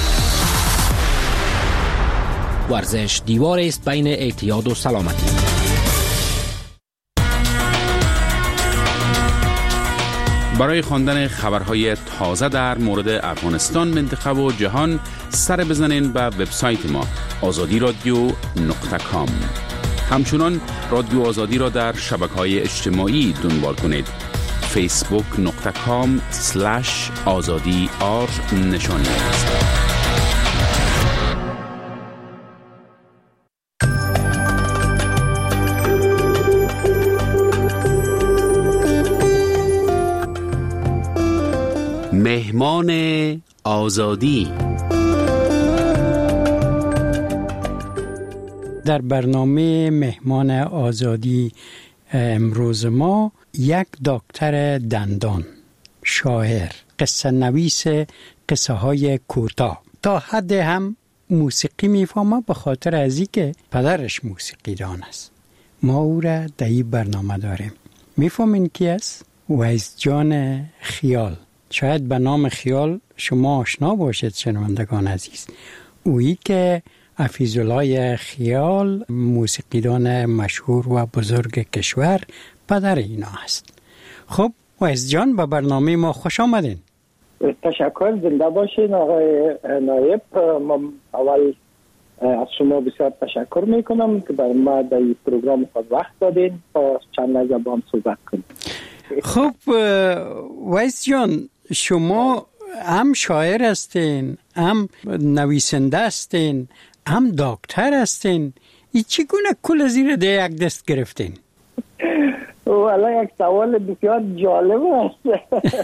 ورزش دیواری است بین اعتیاد و سلامتی. برای خواندن خبرهای تازه در مورد افغانستان، منطقه و جهان سر بزنین به وبسایت ما azadiradio.com. همچنان رادیو آزادی را در شبکه‌های اجتماعی دنبال کنید. facebook.com/azadi_r نشانی است. مهمان آزادی. در برنامه مهمان آزادی امروز ما یک دکتر دندان، شاعر، قصه نویس قصه های کوتاه، تا حد هم موسیقی میفهمه به خاطر از اینکه پدرش موسیقی دان است. ما او را در این برنامه داریم. میفهمین کی است؟ ویس جان خیال. شاید به نام خیال شما آشنا باشید شنوندگان عزیز. اویی که حفیظالله خیال، موسیقیدان مشهور و بزرگ کشور، پدر اینا است. خب ویس جان، به برنامه ما خوش آمدین. تشکر، زنده باشین آقای نایب. من اول از شما بسیار تشکر میکنم که بر ما در این پروگرام خود وقت دادین تا چند زبان صحبت کنیم. خب ویس جان، شما هم شاعر هستین، هم نویسنده هستین، هم دکتر هستین. ای چگونه کل زیر ده یک دست گرفتین؟ والا یک سوال بسیار جالب است.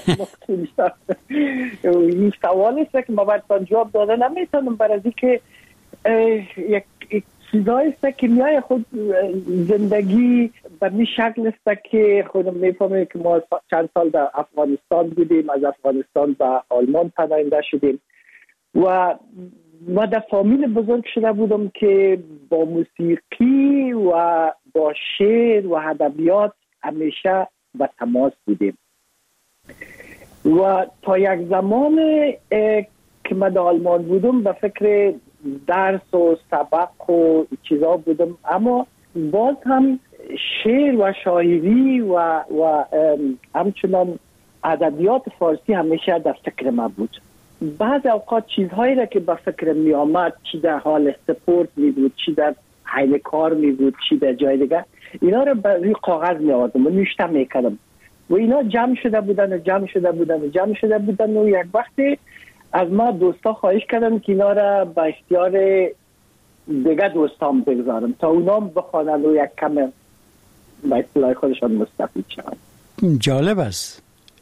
این سوال است که ما براتون جواب داده نمیتونم، برای اینکه یک چیزایی است که میای خود زندگی به این شکل است که خودم میفهمم که ما چند سال در افغانستان بودیم، از افغانستان به آلمان پناهنده شدیم و ما در فامیل بزرگ شده بودم که با موسیقی و با شعر و ادبیات همیشه به تماس بودیم و تا یک زمان که من در آلمان بودم به فکر درس و سبق و چیزا بودم، اما باز هم شعر و شاعری و همچنان ادبیات فارسی همیشه در فکر من بود بعض اوقات چیزهایی را که به فکر می آمد، چی در حال سپورت می بود، چی در حین کار می بود، چی در جای دیگر، اینا را به روی کاغذ می آوردم و نوشته می کردم و اینا جمع شده بودن و یک وقتی از ما دوستا خواهش کردم که اینا را به اختیار دیگه دوستان بگذارم تا اونا بخوانند و یک کم به اصطلاح خودشان مستفید شوند. جالب است.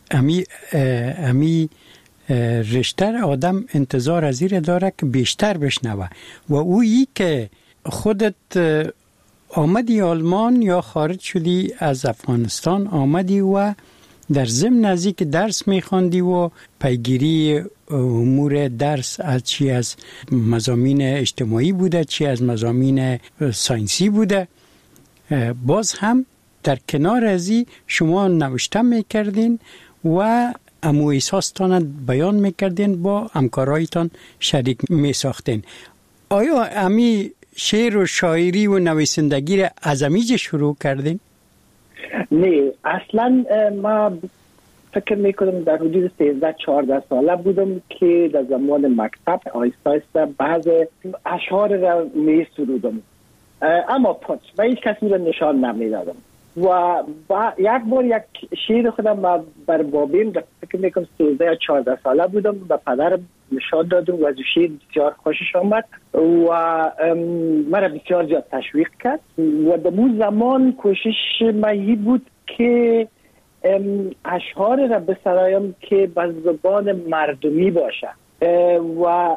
امی رشتر آدم انتظار از این داره که بیشتر بشنوه و اویی که خودت آمدی آلمان یا خارج شدی از افغانستان آمدی و در ضمن نزدیک درس میخواندی و پیگیری امور درس از چی از مضامین اجتماعی بوده چی از مضامین ساینسی بوده، باز هم در کنار ازی شما نوشته میکردین و امو احساستان بیان میکردین، با همکارایتان شریک میساختین. آیا امی شعر و شاعری و نویسندگی را از امیج شروع کردین؟ نه، اصلا ما فکر میکنم در حدود 13-14 ساله بودم که در زمان مکتب آیسته بعض اشعار را می سرودم، اما پس و هیچ کسی را نشان نمیدادم و یک بار یک شعر خودم بر بابیم فکر میکنم 13-14 ساله بودم به پدرم نشان دادم و از شعر بسیار خوشش آمد و مرا بسیار زیاد تشویق کرد و در اون زمان کوشش من بود که اشعار را بسرایم که به زبان مردمی باشه و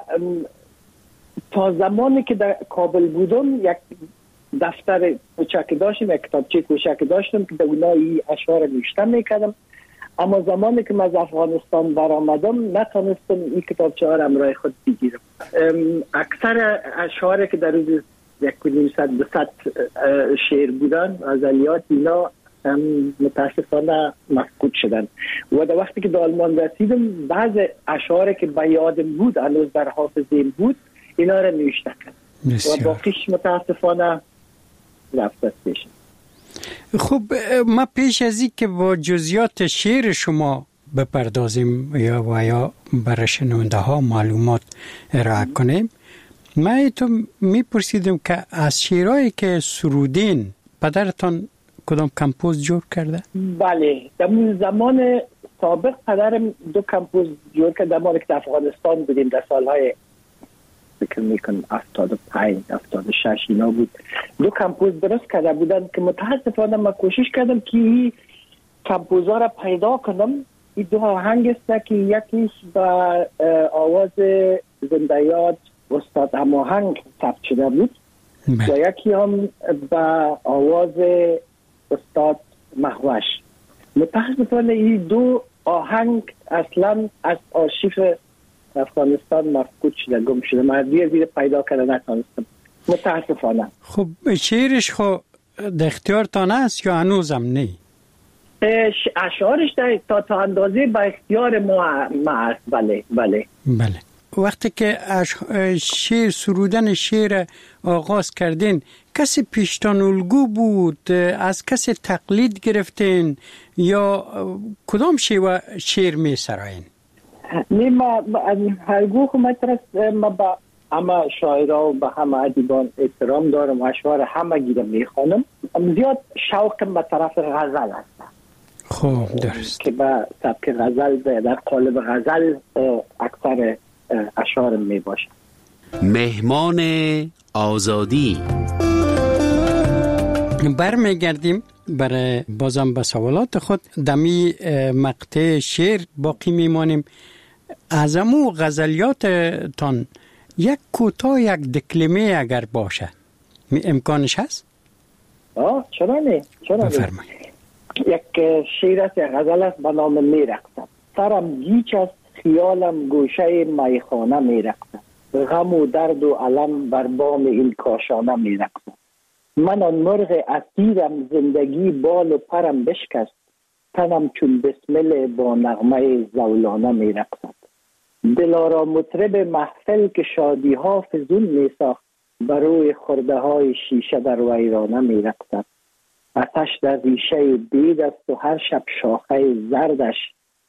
تا زمانی که در کابل بودم یک دفتر کوچک داشتم، یک کتابچه کوچک داشتم که در اونها این اشعار نوشته میکردم، اما زمانی که من از افغانستان برآمدم نتونستم این کتابچه ها را همراه خود بگیرم. اکثر اشعاری که در روز 100 شعر بودن غزلیات اینا متاسفانه مفقود شدن و در وقتی که در آلمان رسیدم بعض اشعاری که به یادم بود هنوز در حافظه‌ام بود اینا را نوشته کردم و باقیش متاسفانه رفت پیش. خب ما پیش از این که با جزئیات شعر شما بپردازیم یا برای شنونده ها معلومات ارائه کنیم، من تو میپرسیدم که از شعرهایی که سرودین پدرتان کدام کمپوز جور کرده؟ بله، در زمان سابق پدرم 2 کمپوز جور کرده. در مال که افغانستان بودیم در سالهای فکر میکنم 75-76 اینا بود، 2 کمپوز درست کرده بودن که متاسفانه من کوشش کردم که این کمپوزها را پیدا کنم. این 2 آهنگ است که یکیش با آواز زنده یاد استاد هماهنگ ثبت شده بود و یکی هم با آواز استاد مهوش. متاسفانه این 2 آهنگ اصلا از آرشیو افغانستان مفقود شده، گم شده. من زیر پیدا کردن نتونستم متاسفانه. خب شعرش خب در اختیارتان است یا هنوزم نه؟ اشعارش تا اندازه با اختیار ما است. بله. وقتی که سرودن شعر آغاز کردین کسی پیشتان الگو بود؟ از کسی تقلید گرفتین یا کدام شعر می سراین؟ نه، ما هرگاه ما با همه شاعرها و با همه ادیبان احترام دارم و اشعار همه گیرم میخوانم. زیاد شوقم به طرف غزل است. خوب درست. که با سبک غزل در قالب غزل اکثر اشعارم می باشه. مهمان آزادی. برمیگردیم برای بازم به سوالات خود. دمی مقطع شعر باقی میمانیم. از امو غزلیاتتان یک کوتاه یک دکلمه اگر باشه امکانش هست؟ چرا نه؟ بفرمایید. یک شعر است، یک غزل است به نام میرقصد. سرم گیچ است، خیالم گوشه میخانه میرقصد. غم و درد و علم بر بام این کاشانه میرقصد. من آن مرغ اسیرم، زندگی بال و پرم بشکست. تنم چون بسمل با نغمه زولانه میرقصد. دلارا مطرب محفل که شادی ها فزون میساخت، بر روی خرده های شیشه در ویرانه میرقصد. آتش در ریشه بید است و هر شب شاخه زردش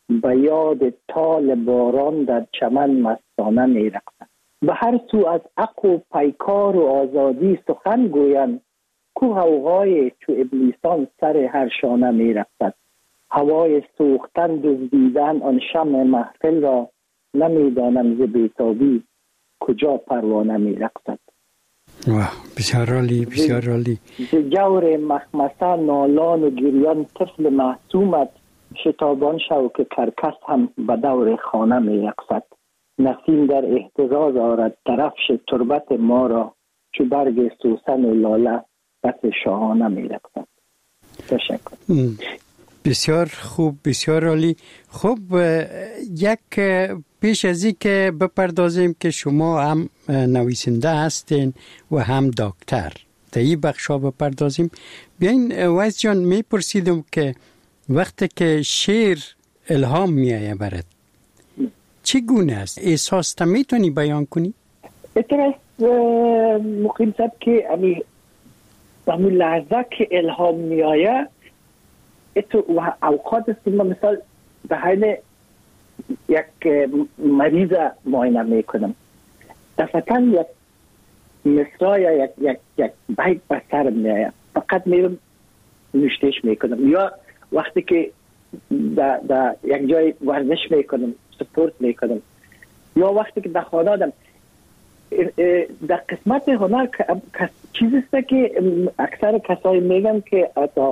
به یاد تال باران در چمن مستانه می رقصد. به هر سو از عقل و پیکار و آزادی سخن گویند، کو غوغای چو ابلیسان سر هر شانه می رقصد. هوای سوختن دزدیدن آن شمع محفل را، نمیدانم ز بیتابی کجا پروانه می رقصد. واه، بسیار عالی، بسیار عالی. ز جور مخمسه نالان و گریان طفل معصومت، شتابان شو که کرکس هم به دور خانه می رقصد. نسیم در اهتزاز آرد درفش تربت ما را، چو برگ سوسن و لاله بس شاهانه می رقصد. تشکر. بسیار خوب، بسیار عالی. خب یک پیش از این که بپردازیم که شما هم نویسنده هستین و هم دکتر، در این بخشا بپردازیم. بیاین ویس جان، میپرسیدم که وقتی که شعر الهام میایه برات چگونه است؟ احساس تا میتونی بیان کنی؟ اترس مقیم صد که همون لحظه که الهام میایه اتو اوقات است که من مثال به حال یک مریض معاینه میکنم، دفعتا یک مصرع یا یک بیت به سر میایه، فقط میرم نوشتش میکنم. یا وقتی که در یک جای ورزش میکنم، سپورت میکنم، یا وقتی که در خانه آدم در قسمت هنر چیزی است که اکثر کسایی میگن که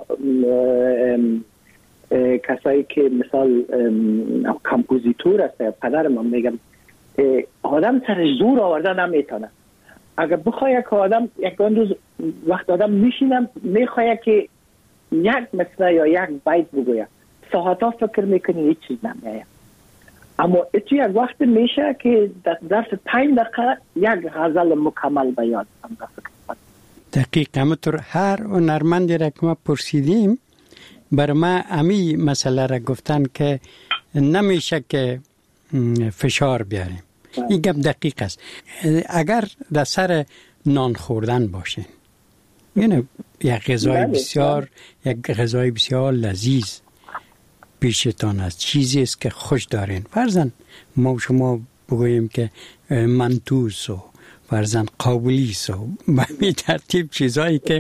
کسایی که مثال کمپوزیتور است، پدر من میگم آدم سرش زور آورده نمیتونه. اگر بخواه که آدم یک روز وقت آدم میشینم میخواه که یک مصرع یا یک بیت بگوید، ساعتا فکر میکنی هیچ چیز نمیایه، اما اتو یک وقت میشه که در ظرف 5 دقیقه یک غزل مکمل بیان هم. دقیق همونطور هر هنرمندی را که ما پرسیدیم بر ما امی مسئله را گفتن که نمیشه که فشار بیاریم. این گپ دقیق است. اگر در سر نان خوردن باشین، یعنی یک غذای بسیار لذیذ پیشتان است، چیزی است که خوش دارین، فرضاً ما شما بگوییم که منتوس و فرضاً قابلیس و به ترتیب چیزایی که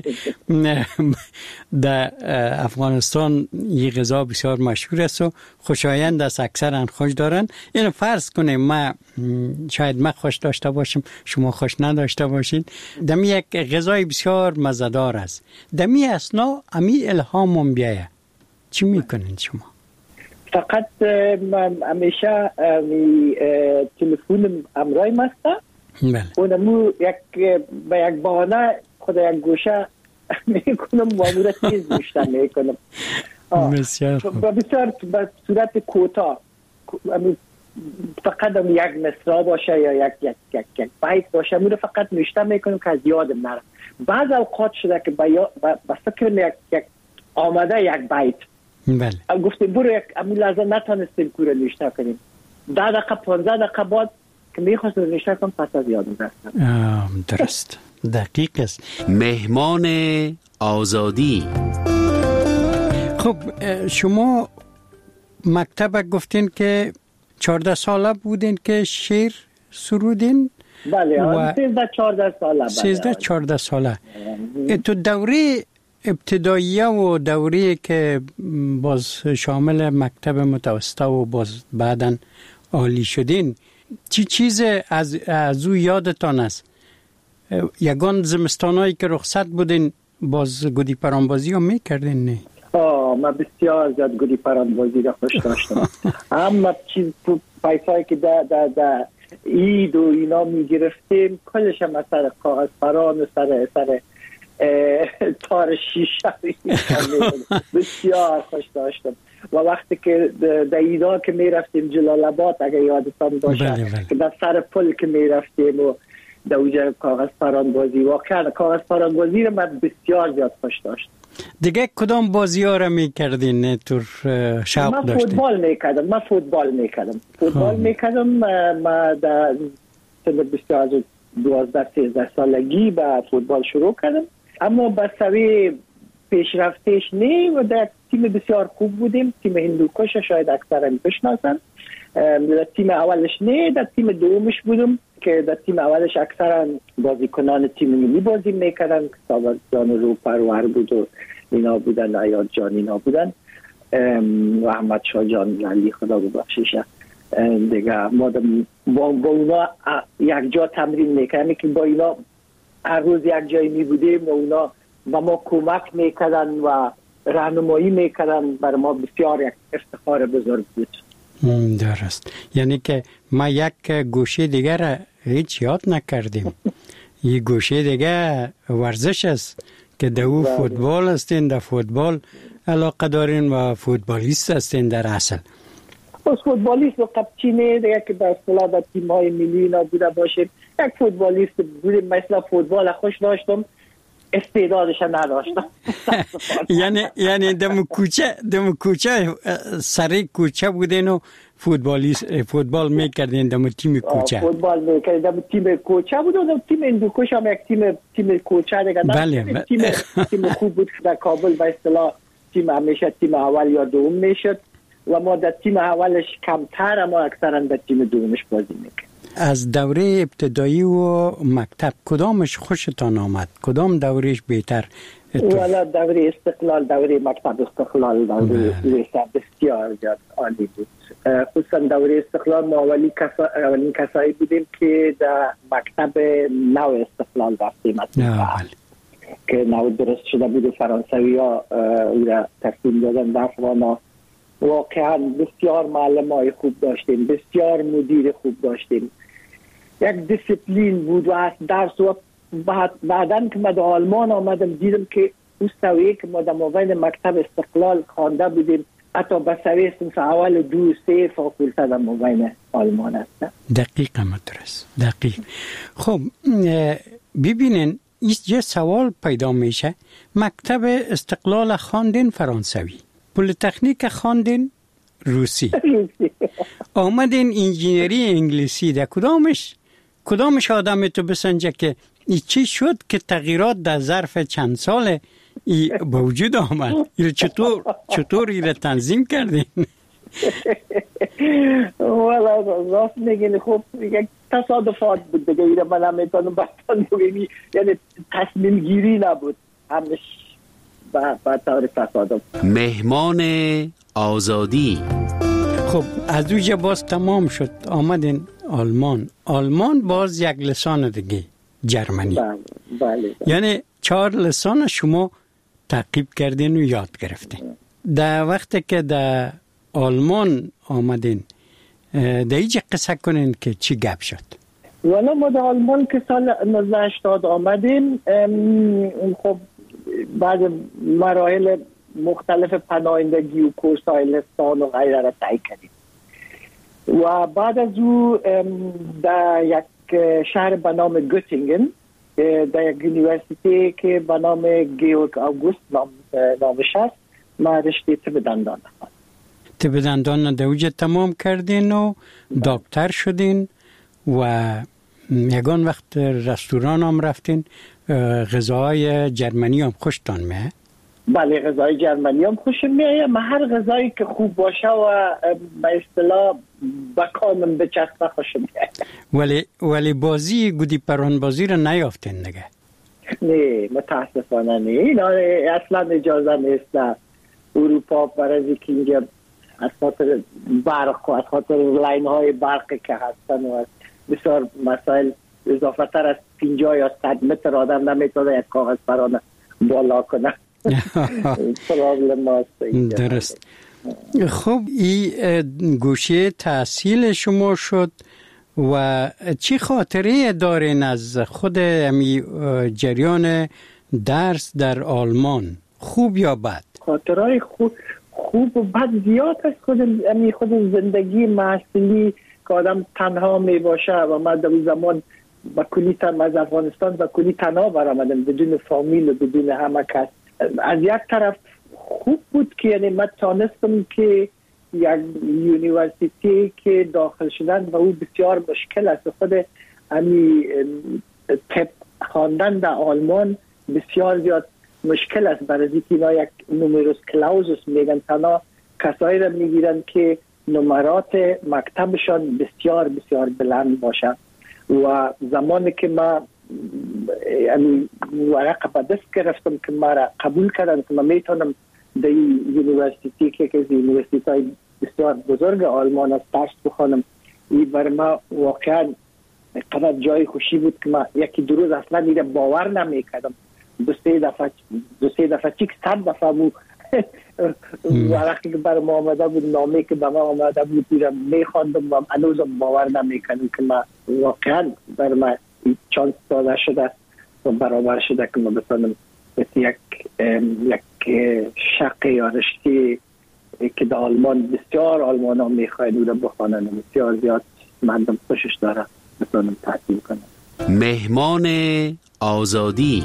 در افغانستان یه غذا بسیار مشهور است و خوشایند است، اکثرا خوش دارن. اینو فرض کنیم ما شاید ما خوش داشته باشیم، شما خوش نداشته باشین، دمی یک غذای بسیار مزه‌دار است، دمی اسنا امی الهامم بیایه، چی میکنین شما؟ فقط من همیشه تلفنم امرایم است، اونمو به یک بهانه خود یک گوشه میکنم و امور تیز گوشتن میکنم. بسیار به صورت کوتاه، فقط یک مصرع باشه یا یک بیت باشه، امور فقط نوشته میکنم که از یادم نره. بعض اوقات شده که به فکر یک آمده یک بیت، بله، گفتیم برو یک امور لحظه نتانستیم کوره نوشته کنیم، 10 دقیقه 15 دقیقه بعد که میخواستم نوشته کنم پس از یادم رفتم. درست، دقیق است. مهمان آزادی. خب شما مکتب گفتین که 14 ساله بودین که شعر سرودین؟ بله، 13-14 ساله. تو دوره ابتداییه و دوره که باز شامل مکتب متوسطه و باز بعداً عالی شدین، چی چیز از او یادتان است؟ یگان زمستانایی که رخصت بودین باز گودی پرانبازی هم میکردین؟ نه؟ من بسیار زیاد گودی پرانبازی را خوش داشتم. اما چیز پیسایی که در عید و اینا میگرفتیم کلش هم سر کاغذ پران و سر تار شیشه بسیار خوش داشتم. و وقتی که در ایدا که میرفتیم جلال آباد، اگر یادتان باشه، که در سر پل که میرفتیم و در اونجا کاغذ پران بازی، واقعا کاغذ پران بازی رو من بسیار زیاد خوش داشتم. دیگه کدام بازی ها رو میکردین تور شوق داشتین؟ من فوتبال میکردم. من در سن بسیار 12-13 سالگی با فوتبال شروع کردم، اما به سوی پیشرفتش نه و در تیم بسیار خوب بودیم. تیم هندوکش شاید اکثرا بشناسن. در تیم اولش نه، در تیم دومش بودم که در تیم اولش اکثرا بازیکنان تیم ملی بازی میکردن. ساواک جان رو پرور بود و اینا بودن، عیاد جان اینا بودن و احمد شاه جان علی خدا ببخشیش دیگه. ما با اونا یک جا تمرین میکردیم که با اینا هر روز یک جایی می بودیم و اونا و ما کمک میکردن و راهنمایی میکردن. برای ما بسیار یک افتخار بزرگ بود. درست. یعنی که ما یک گوشه دیگر هیچ یاد نکردیم. یک گوشه دیگر ورزش است که در او فوتبال هستین، در فوتبال علاقه دارین و فوتبالیست هستین در اصل. از فوتبالیست و قبچینه دیگه که به اصطلاح در تیم‌های ملی نبوده باشیم. یک فوتبالیست بودیم، مثلا فوتبال خوش داشتم، استعدادش نداشتم. یعنی دم کوچه سری کوچه بودین و فوتبال میکردین دم تیم کوچه. فوتبال میکردین دم تیم کوچه بود و تیم هندوکش هم یک تیم کوچه دیگه. بله. تیم خوب بود در کابل به اصطلاح تیم همیشه تیم اول یا دوم میشد و ما در تیم اولش کمتر، اما اکثرا در تیم دومش بازی میکردیم. از دوره ابتدایی و مکتب کدامش خوشتان آمد؟ کدام دورهش بهتر؟ والا دوره استقلال، دوره مکتب استقلال دوره بسیار عالی بود. خصوصا دوره استقلال ما اولین کسایی بودیم که در مکتب نو استقلال رفتیم که نو درست شده بود. فرانسوی ها او را ترسیم دادن به افغان. واقعا بسیار معلم های خوب داشتیم، بسیار مدیر خوب داشتیم، یک دیسیپلین بود و از درس. و بعدن که ما در آلمان آمدم دیدم که اون سویه که ما در مابین مکتب استقلال خوانده بودیم حتی به سویه صنف اول 2 3 فاکولته در مابین آلمان هست. دقیقا مدرس دقیق. خب ببینین اینجا سوال پیدا میشه. مکتب استقلال خواندین فرانسوی، پلیتکنیک خواندین روسی، آمدین انجینری انگلیسی. در کدامش آدم تو بسنجه که این چی شد که تغییرات در ظرف چند سال به وجود آمد؟ چطور ایره تنظیم کردین؟ والا راست میگین. خب یک تصادفات بود دیگه. ایره من نمیتونم بطن بگیم، یعنی تصمیم گیری نبود، همش با طور تصادف. مهمان آزادی. خب از اوجه باز تمام شد، آمدین آلمان باز یک لسان دیگه، جرمنی. بله. یعنی 4 لسان شما تعقیب کردین و یاد گرفتین. در وقتی که در آلمان آمدین در اینجا قصه کنین که چی گپ شد؟ والا ما در آلمان که سال 1980 آمدیم، خب بعد مراحل مختلف پناهندگی و کورس‌های لسان و غیره را طی کردیم و بعد از او در یک شهر به نام گوتینگن، در یک یونیورسیتی که به نام گیورگ آگوست نامش است، ما رشته طب دندان خواندم. طب دندان در اوجه تمام کردین و دکتر شدین و یگان وقت رستوران هم رفتین. غذاهای جرمنی هم خوشتان میه؟ بله غذای جرمنی هم خوشم میه. من هر غذایی که خوب باشه و به اصطلاح بکامم بچسبه خوشم میه. ولی بازی گودی پران بازی رو نیافتین دیگه؟ نه متاسفانه نه. اینا اصلا اجازه نیست در اروپا برای اینکه اینجا از خاطر برق و از خاطر لاین های برقی که هستن و بسیار مسائل اضافه تر از 50 یا 100 متر آدم نمیتونه یک کاغذ پرانه بالا کنه. پرابلم هست. درست. خب این گوشه تحصیل شما شد و چی خاطره دارین از خود امی جریان درس در آلمان، خوب یا بد؟ خاطرهای خوب و بد زیاد است. خود زندگی محصولی که آدم تنها می باشه و من در زمان با کلی از افغانستان و کلی تنها برآمدم بدون فامیل و بدون همه کس. از یک طرف خوب بود که یعنی من تانستم که یک یونیورسیتی که داخل شدن و او بسیار مشکل است. خود طب خواندن در آلمان بسیار زیاد مشکل است، برای اینکه اینا یک نومروس کلاوزوس میگن، تنها کسایی را میگیرن که نمرات مکتبشان بسیار بسیار بلند باشه. و زمانی که ما یعنی ورقه به دست گرفتم که ما را قبول کردن که ما میتونم در یونیورسیتی که از یونیورسیتی های بسیار بزرگ آلمان است درس بخوانم، این برای ما واقعا قدر جای خوشی بود که ما یکی دو روز اصلا میره باور نمیکردم. دو سه دفعه چیک 100 دفعه بود ورقی که برای ما آمده بود، نامه که به ما آمده بود میخواندم و هنوزم باور نمیکردم که ما واقعا برای ما چانس داده شده و برابر شده که ما بتونم یک شق یا رشته که در آلمان بسیار آلمان ها میخواید او را بخوانن، بسیار زیاد مردم خوشش داره بتونم تحصیل کنم. مهمان آزادی.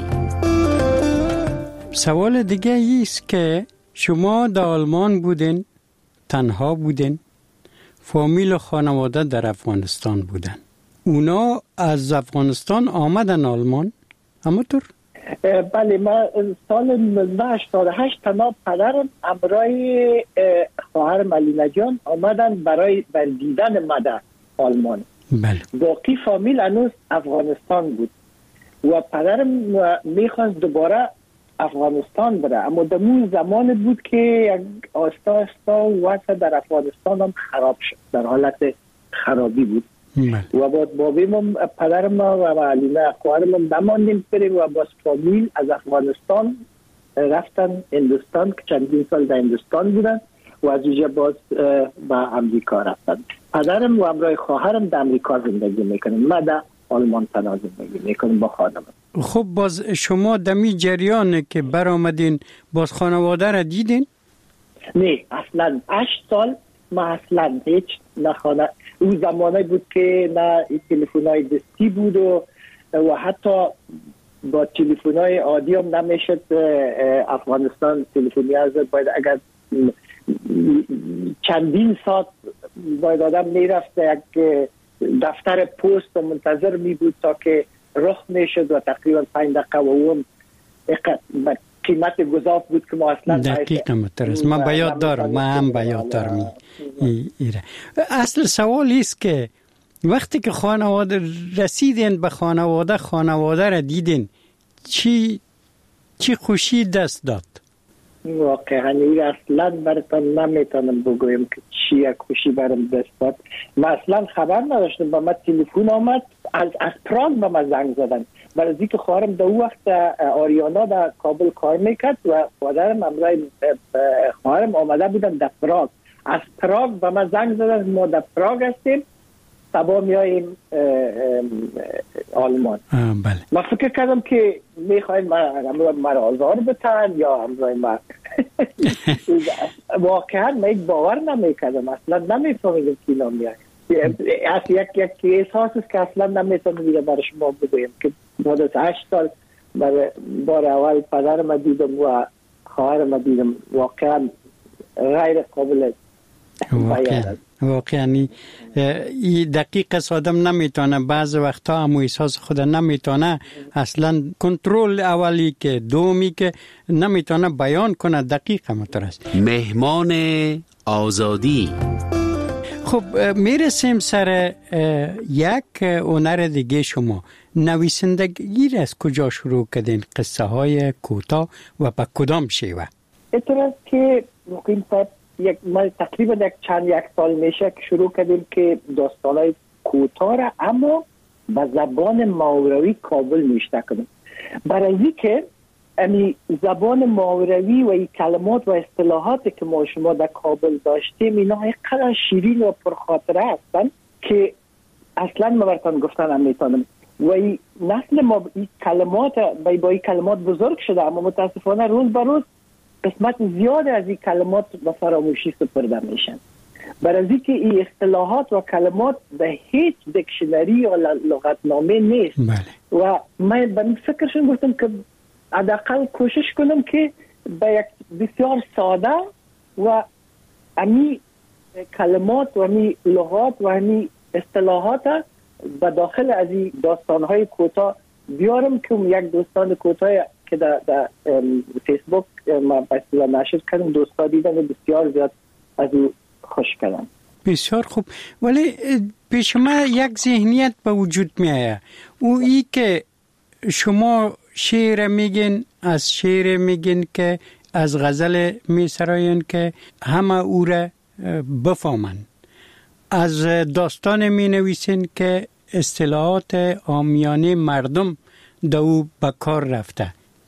سوال دیگه ایست که شما در آلمان بودین، تنها بودین، فامیل و خانواده در افغانستان بودن. اونا از افغانستان آمدن آلمان؟ همونطور؟ بله، من سال 1988 تنها پدرم امرای خواهرم علینا جان آمدن برای دیدن مادر آلمان. بله. باقی فامیل هنوز افغانستان بود و پدرم میخواست دوباره افغانستان بره، اما در اون زمان بود که یک آستا وضع در افغانستان هم خراب شد، در حالت خرابی بود. و بعد بابیم پدرم و علینا خواهرم نماندیم بریم و باز فامیل از افغانستان رفتن هندوستان که چندین سال در هندوستان بودن و از اونجا باز به امریکا رفتن. پدرم و همراه خواهرم در امریکا زندگی میکنن، ما در آلمان تنها زندگی میکنیم با خانم. خب باز شما دمی جریانه که برآمدین باز خانواده را دیدین؟ نه اصلا 8 سال ما اصلا هیچ نخانه. اون زمانه بود که نه تلفن‌های دستی بود و حتی با تلفن‌های عادی هم نمیشد افغانستان تلفنی از باید اگر چندین ساعت باید آدم میرفت یک دفتر پست و منتظر می بود تا که رخ میشد و تقریبا 5 دقیقه و اون قیمت گذاف بود که ما اصلا دقیقا مترس. من بیاد دارم، من هم بیاد دارم. اصل سوال است که وقتی که خانواده رسیدین به خانواده را دیدین، چی خوشی دست داد؟ واقعا این اصلا براتون نمیتونم بگویم که چی یک خوشی برام دست داد. من اصلا خبر نداشتم، با من تلفن آمد از پراگ به من زنگ زدن، برای اینکه خواهرم در وقت آریانا در کابل کار میکرد و پدرم امرای خواهرم آمده بودن در پراگ. از پراگ به من زنگ زدن ما در پراگ هستیم، صبح میاییم آلمان. بله. من فکر کردم که میخواین مرا آزار بتن یا امرای من واقعا من باور نمیکردم، اصلا نمیفهمیدم که اینا میاد. یک احساس است که اصلا نمیتونم برای شما بگویم که بعد از 8 سال بار اول پدرم دیدم و خواهرم دیدم، واقعا غیر قابل بیان. واقعا این دقیق آدم نمیتونه، بعض وقتا هم احساس خود نمیتونه اصلا کنترل اولی که دومی که نمیتونه بیان کنه. دقیق مترست. مهمان آزادی. خب میرسیم سر یک هنر دیگه. شما نویسندگی را از کجا شروع کردین؟ قصه های کوتاه و با کدام شیوه؟ اطلاعات که مقیم صاحب ما تقریبا یک سال میشه که شروع کردیم که داستانهای کوتاه را اما به زبان ماوروی کابل نوشته کنیم، برای اینکه امی زبان ماوروی و این کلمات و اصطلاحاتی که ما شما در کابل داشتیم اینا اینقدر شیرین و پرخاطره هستن که اصلا ما براتون گفتن نمیتونم. و این نسل ما این کلمات با این کلمات بزرگ شده، اما متاسفانه روز به روز قسمت زیاد از این کلمات به فراموشی سپرده میشن، برای اینکه این اصطلاحات و کلمات به هیچ دیکشنری یا لغتنامه نیست. بله. و من به این فکرشون گفتم که حداقل کوشش کنم که به یک بسیار ساده و امی کلمات و امی لغات و امی اصطلاحات به داخل از این داستانهای کوتاه بیارم که یک داستان کوتاه که در فیسبوک ما بسیار نشر کردم، دوستا دیدن بسیار زیاد از او خوش کردم. بسیار خوب. ولی پیش ما یک ذهنیت به وجود می آید، او ای که شما شعر میگین، از شعر میگین که از غزل می سراین که همه او را بفهمن، از داستان می نویسین که اصطلاحات عامیانه مردم دو به کار رفته.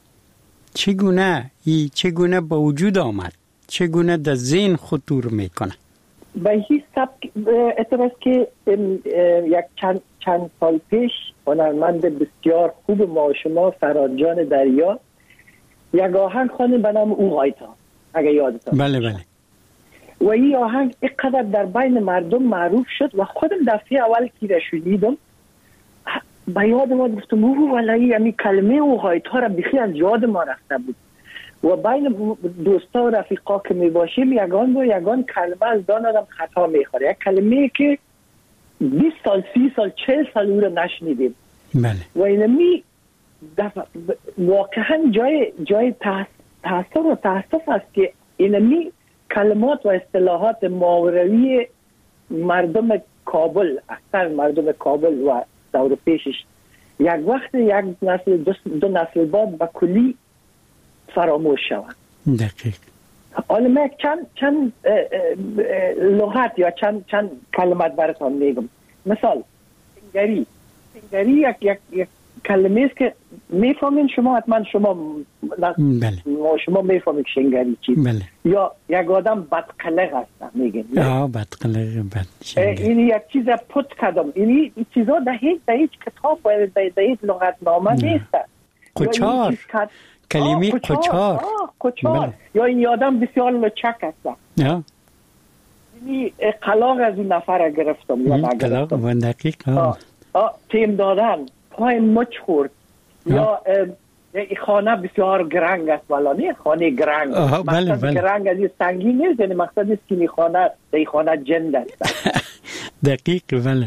چگونه به وجود آمد؟ چگونه در ذهن خطور میکنه؟ به هیچ سبک اعتراض که یک چند سال پیش هنرمند بسیار خوب ما شما فرانجان دریا یک آهنگ خوانید به نام او غایتا، اگه یادتان. بله. و این آهنگ اینقدر در بین مردم معروف شد و خودم دفعه اول که را شنیدم به یاد ما گفتم اوه والله همین کلمه او غایتا را بخی از یاد ما رفته بود. و بین دوستا و رفیقا که می باشیم یگان کلمه از دان آدم خطا میخوره، یک کلمه که 20 سال 30 سال 40 سال او را نشنیدیم. بله. و اینمی واقعا جای تاسف است که اینمی کلمات و اصطلاحات ماوروی مردم کابل، اکثر مردم کابل و دور پیشش یک وقت یک نسل دو نسل بعد به کلی فراموش شود. دقیق. حالا من چند لغت یا چند کلمات براتون میگم. مثال سنگری یک کلمه است که میفهمین شما، حتما شما شما میفهمید شنگری چی. بله. یا یک آدم بدقلق هست میگین. بدقلق این یک چیز پت کردم. این چیزا در هیچ کتاب و در هیچ لغتنامه نیست. قچار، کلمه قچار. بله. یا این آدم بسیار لچک هست. این قلاق از این نفر گرفتم. قلاق و دقیق. تیم دادن، پای مچ خورد. یا خانه بسیار گرنگ است، ولی نه خانه گرنگ. مقصد گرنگ از این سنگین نیست، یعنی مقصد است که این خانه جند است. دقیق. بله.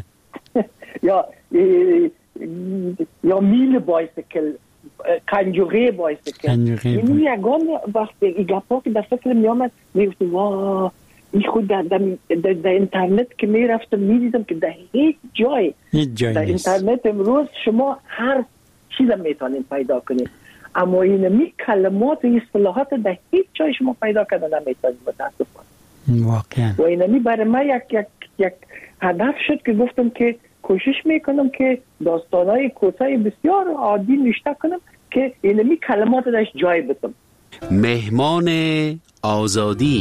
یا میل بایسکل، کنجوغه بایسکل. این یگان وقتی این گپا که در فکر می آمد میگفت واه این خود در اینترنت که می رفتم می دیدم که در هیچ جای در اینترنت امروز شما هر چیز میتونید پیدا کنید، اما این کلمات و اصطلاحات در هیچ جای شما پیدا کردن نمیتونید متاسفانه. واقعا. و اینمی برای من یک هدف شد که گفتم که کوشش میکنم که داستانهای کوتاه بسیار عادی نوشته کنم که اینمی کلمات درش جای بدم. مهمان آزادی.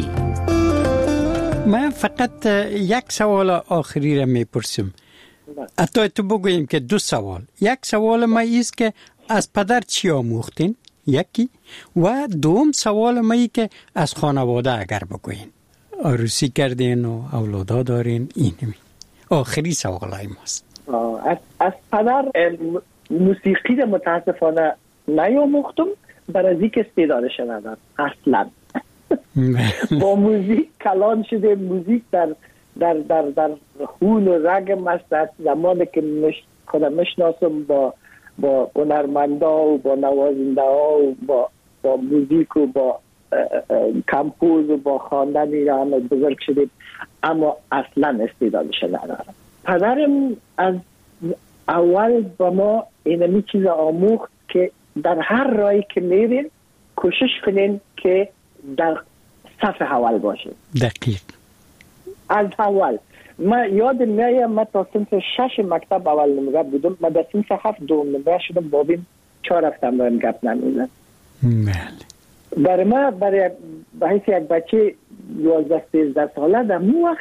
من فقط یک سوال آخری را میپرسم. حتی تو بگوییم که 2 سوال. یک سوال ما ایست که از پدر چی آموختین؟ یکی. و دوم سوال ما ای که از خانواده اگر بگویین. عروسی کردین و اولادا دارین، اینمی. آخری سوال های ماست. از پدر موسیقی را متاسفانه نیاموختم، برای اینکه استعدادش ندارم اصلا. با موزیک کلان شده. موزیک در خون و رگم است. از زمانی که خودم مشناسم با هنرمندا و با نوازنده ها و با موزیک و با کمپوز و با خواندن اینا همه بزرگ شدیم، اما اصلا استعدادش ندارم. پدرم از اول با ما اینمی چیز آموخت که در هر راهی که میرین کوشش کنین که در صف اول باشین. دقیق. از اول من یاد میایم من تا صنف 6 مکتب اول نمره بودم، من در صنف 7 دوم نمره شدم. بابیم 4 هفتم بایم گپ نمیزد. برای من برای حیث یک بچه 12-13 ساله در اون وقت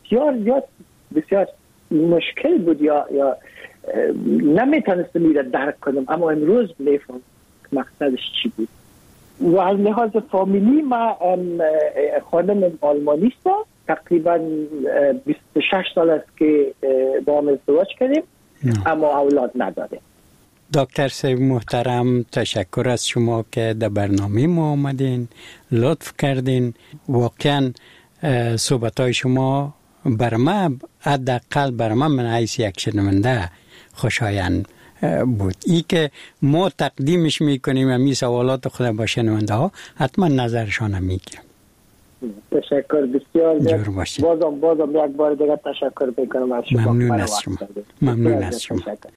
بسیار مشکل بود یا نمیتونستم میره درک کنم، اما امروز میفهم مقصدش چی بود. و از لحاظ فامیلی ما خانم آلمانیست، تقریبا 26 سال است که با هم ازدواج کردیم، اما اولاد نداریم. دکتر صاحب محترم، تشکر از شما که در برنامه ما آمدین، لطف کردین. واقعا صحبت‌های شما بر من، حداقل بر من حیث یک شنونده خوشایند بود. ای که ما تقدیمش میکنیم و می سوالات خود با شنونده ها حتما نظرشان میگیرم. تشکر بسیار. جور باشید. بازم یک بار دیگه تشکر میکنم از شما. ممنون از شما.